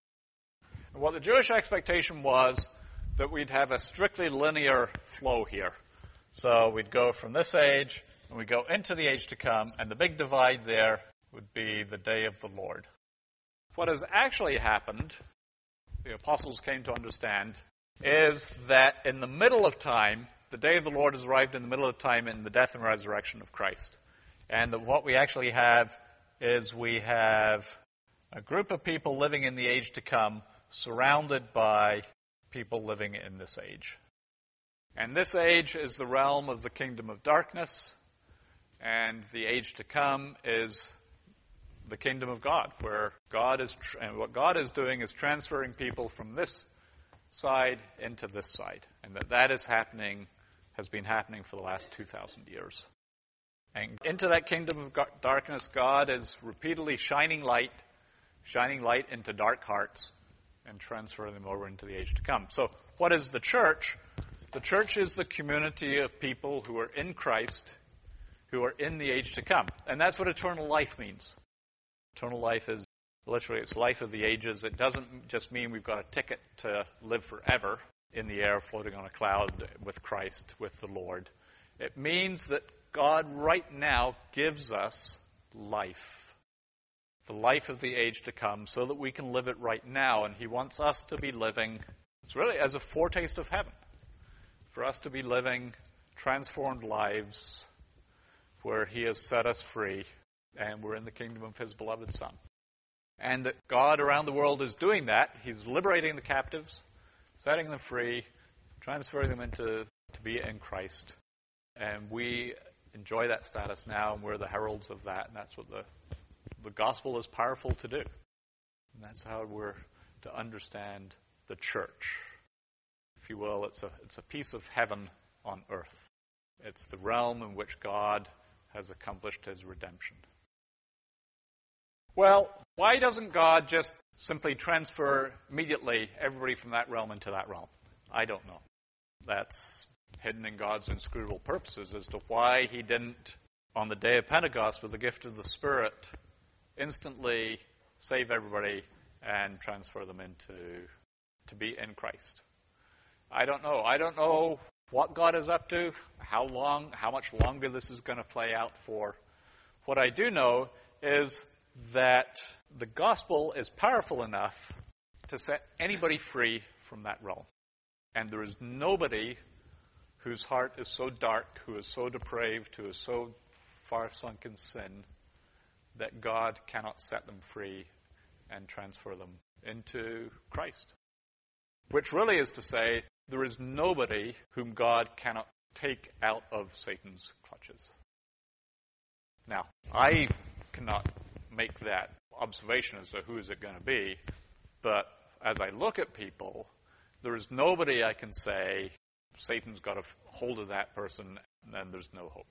And what the Jewish expectation was that we'd have a strictly linear flow here. So we'd go from this age and we'd go into the age to come, and the big divide there would be the day of the Lord. What has actually happened, the apostles came to understand, is that in the middle of time, the day of the Lord has arrived in the middle of time in the death and resurrection of Christ. And what we actually have is we have a group of people living in the age to come surrounded by people living in this age. And this age is the realm of the kingdom of darkness, and the age to come is the kingdom of God, where and what God is doing is transferring people from this side into this side, and that is happening, has been happening for the last 2,000 years. And into that kingdom of darkness, God is repeatedly shining light into dark hearts and transferring them over into the age to come. So what is the church? The church is the community of people who are in Christ, who are in the age to come. And that's what eternal life means. Eternal life is literally, it's life of the ages. It doesn't just mean we've got a ticket to live forever in the air, floating on a cloud with Christ, with the Lord. It means that God right now gives us life, the life of the age to come, so that we can live it right now. And He wants us to be living, it's really as a foretaste of heaven, for us to be living transformed lives where He has set us free and we're in the kingdom of His beloved Son. And that God around the world is doing that. He's liberating the captives, setting them free, transferring them to be in Christ. And we enjoy that status now, and we're the heralds of that, and that's what the gospel is powerful to do. And that's how we're to understand the church. If you will, it's a piece of heaven on earth. It's the realm in which God has accomplished His redemption. Well, why doesn't God just simply transfer immediately everybody from that realm into that realm? I don't know. That's hidden in God's inscrutable purposes as to why He didn't, on the day of Pentecost with the gift of the Spirit, instantly save everybody and transfer them to be in Christ. I don't know. I don't know what God is up to, how much longer this is going to play out for. What I do know is that the gospel is powerful enough to set anybody free from that realm. And there is nobody whose heart is so dark, who is so depraved, who is so far sunk in sin, that God cannot set them free and transfer them into Christ. Which really is to say, there is nobody whom God cannot take out of Satan's clutches. Now, I cannot make that observation as to who is it going to be, but as I look at people, there is nobody I can say, Satan's got a hold of that person, and then there's no hope.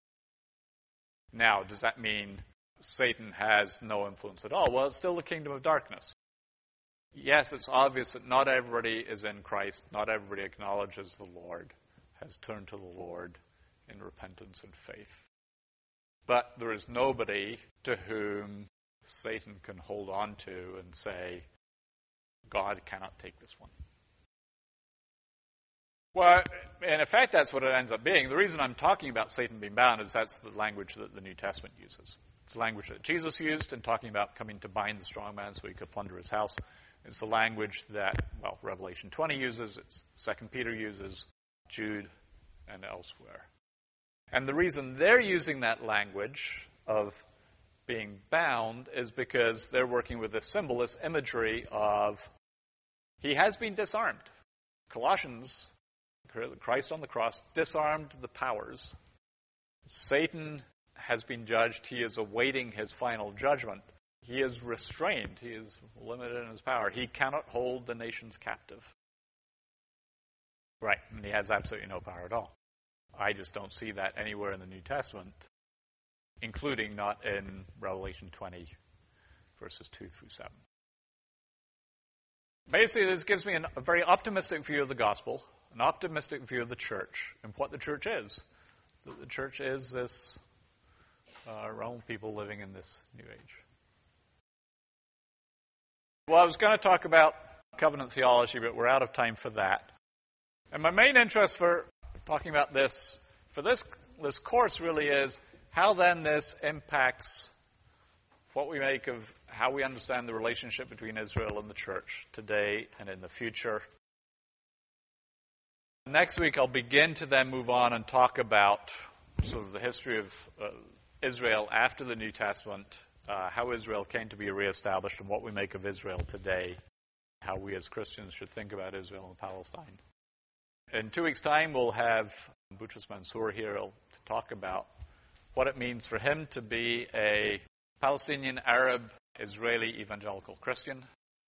Now, does that mean Satan has no influence at all? Well, it's still the kingdom of darkness. Yes, it's obvious that not everybody is in Christ, not everybody acknowledges the Lord, has turned to the Lord in repentance and faith. But there is nobody to whom Satan can hold on to and say, God cannot take this one. Well, in effect, that's what it ends up being. The reason I'm talking about Satan being bound is that's the language that the New Testament uses. It's the language that Jesus used in talking about coming to bind the strong man so he could plunder his house. It's the language that, Revelation 20 uses, it's 2 Peter uses, Jude, and elsewhere. And the reason they're using that language of being bound is because they're working with this symbol, this imagery of he has been disarmed. Colossians, Christ on the cross, disarmed the powers. Satan has been judged. He is awaiting his final judgment. He is restrained. He is limited in his power. He cannot hold the nations captive. Right, and he has absolutely no power at all. I just don't see that anywhere in the New Testament, including not in Revelation 20, verses 2 through 7. Basically, this gives me a very optimistic view of the gospel, an optimistic view of the church, and what the church is. The church is this realm of people living in this new age. Well, I was going to talk about covenant theology, but we're out of time for that. And my main interest for talking about this, for this course really is how then this impacts what we make of how we understand the relationship between Israel and the church today and in the future. Next week I'll begin to then move on and talk about sort of the history of Israel after the New Testament, how Israel came to be reestablished and what we make of Israel today, how we as Christians should think about Israel and Palestine. In 2 weeks' time, we'll have Boutros Mansour here to talk about what it means for him to be a Palestinian, Arab, Israeli evangelical Christian.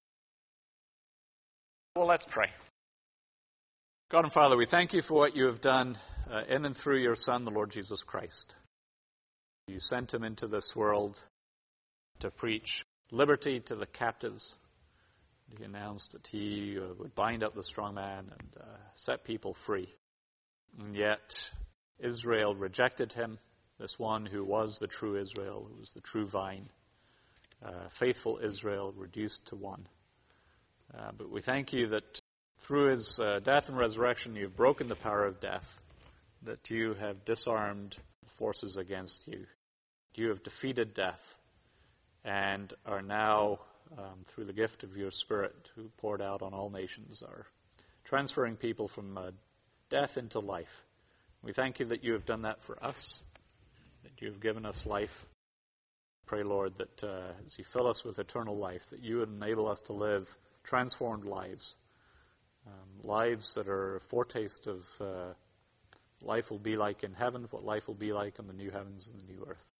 Well, let's pray. God and Father, we thank you for what you have done in and through your Son, the Lord Jesus Christ. You sent him into this world to preach liberty to the captives. He announced that he would bind up the strong man and set people free. And yet Israel rejected him, this one who was the true Israel, who was the true vine. Faithful Israel reduced to one. But we thank you that through his death and resurrection you've broken the power of death, that you have disarmed the forces against you. You have defeated death and are now, through the gift of your Spirit, who poured out on all nations, are transferring people from death into life. We thank you that you have done that for us, that you have given us life. Pray, Lord, that as you fill us with eternal life, that you would enable us to live transformed lives, lives that are a foretaste of life will be like in heaven, what life will be like on the new heavens and the new earth.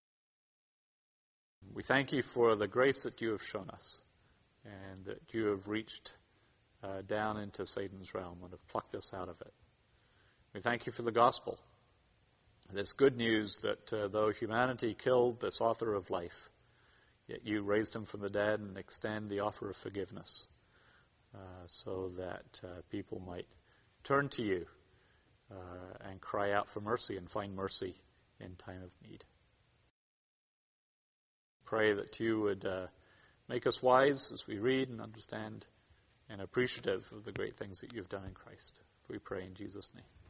We thank you for the grace that you have shown us and that you have reached down into Satan's realm and have plucked us out of it. We thank you for the gospel, this good news that though humanity killed this author of life, yet you raised him from the dead and extend the offer of forgiveness so that people might turn to you and cry out for mercy and find mercy in time of need. Pray that you would make us wise as we read and understand and appreciative of the great things that you've done in Christ. We pray in Jesus' name.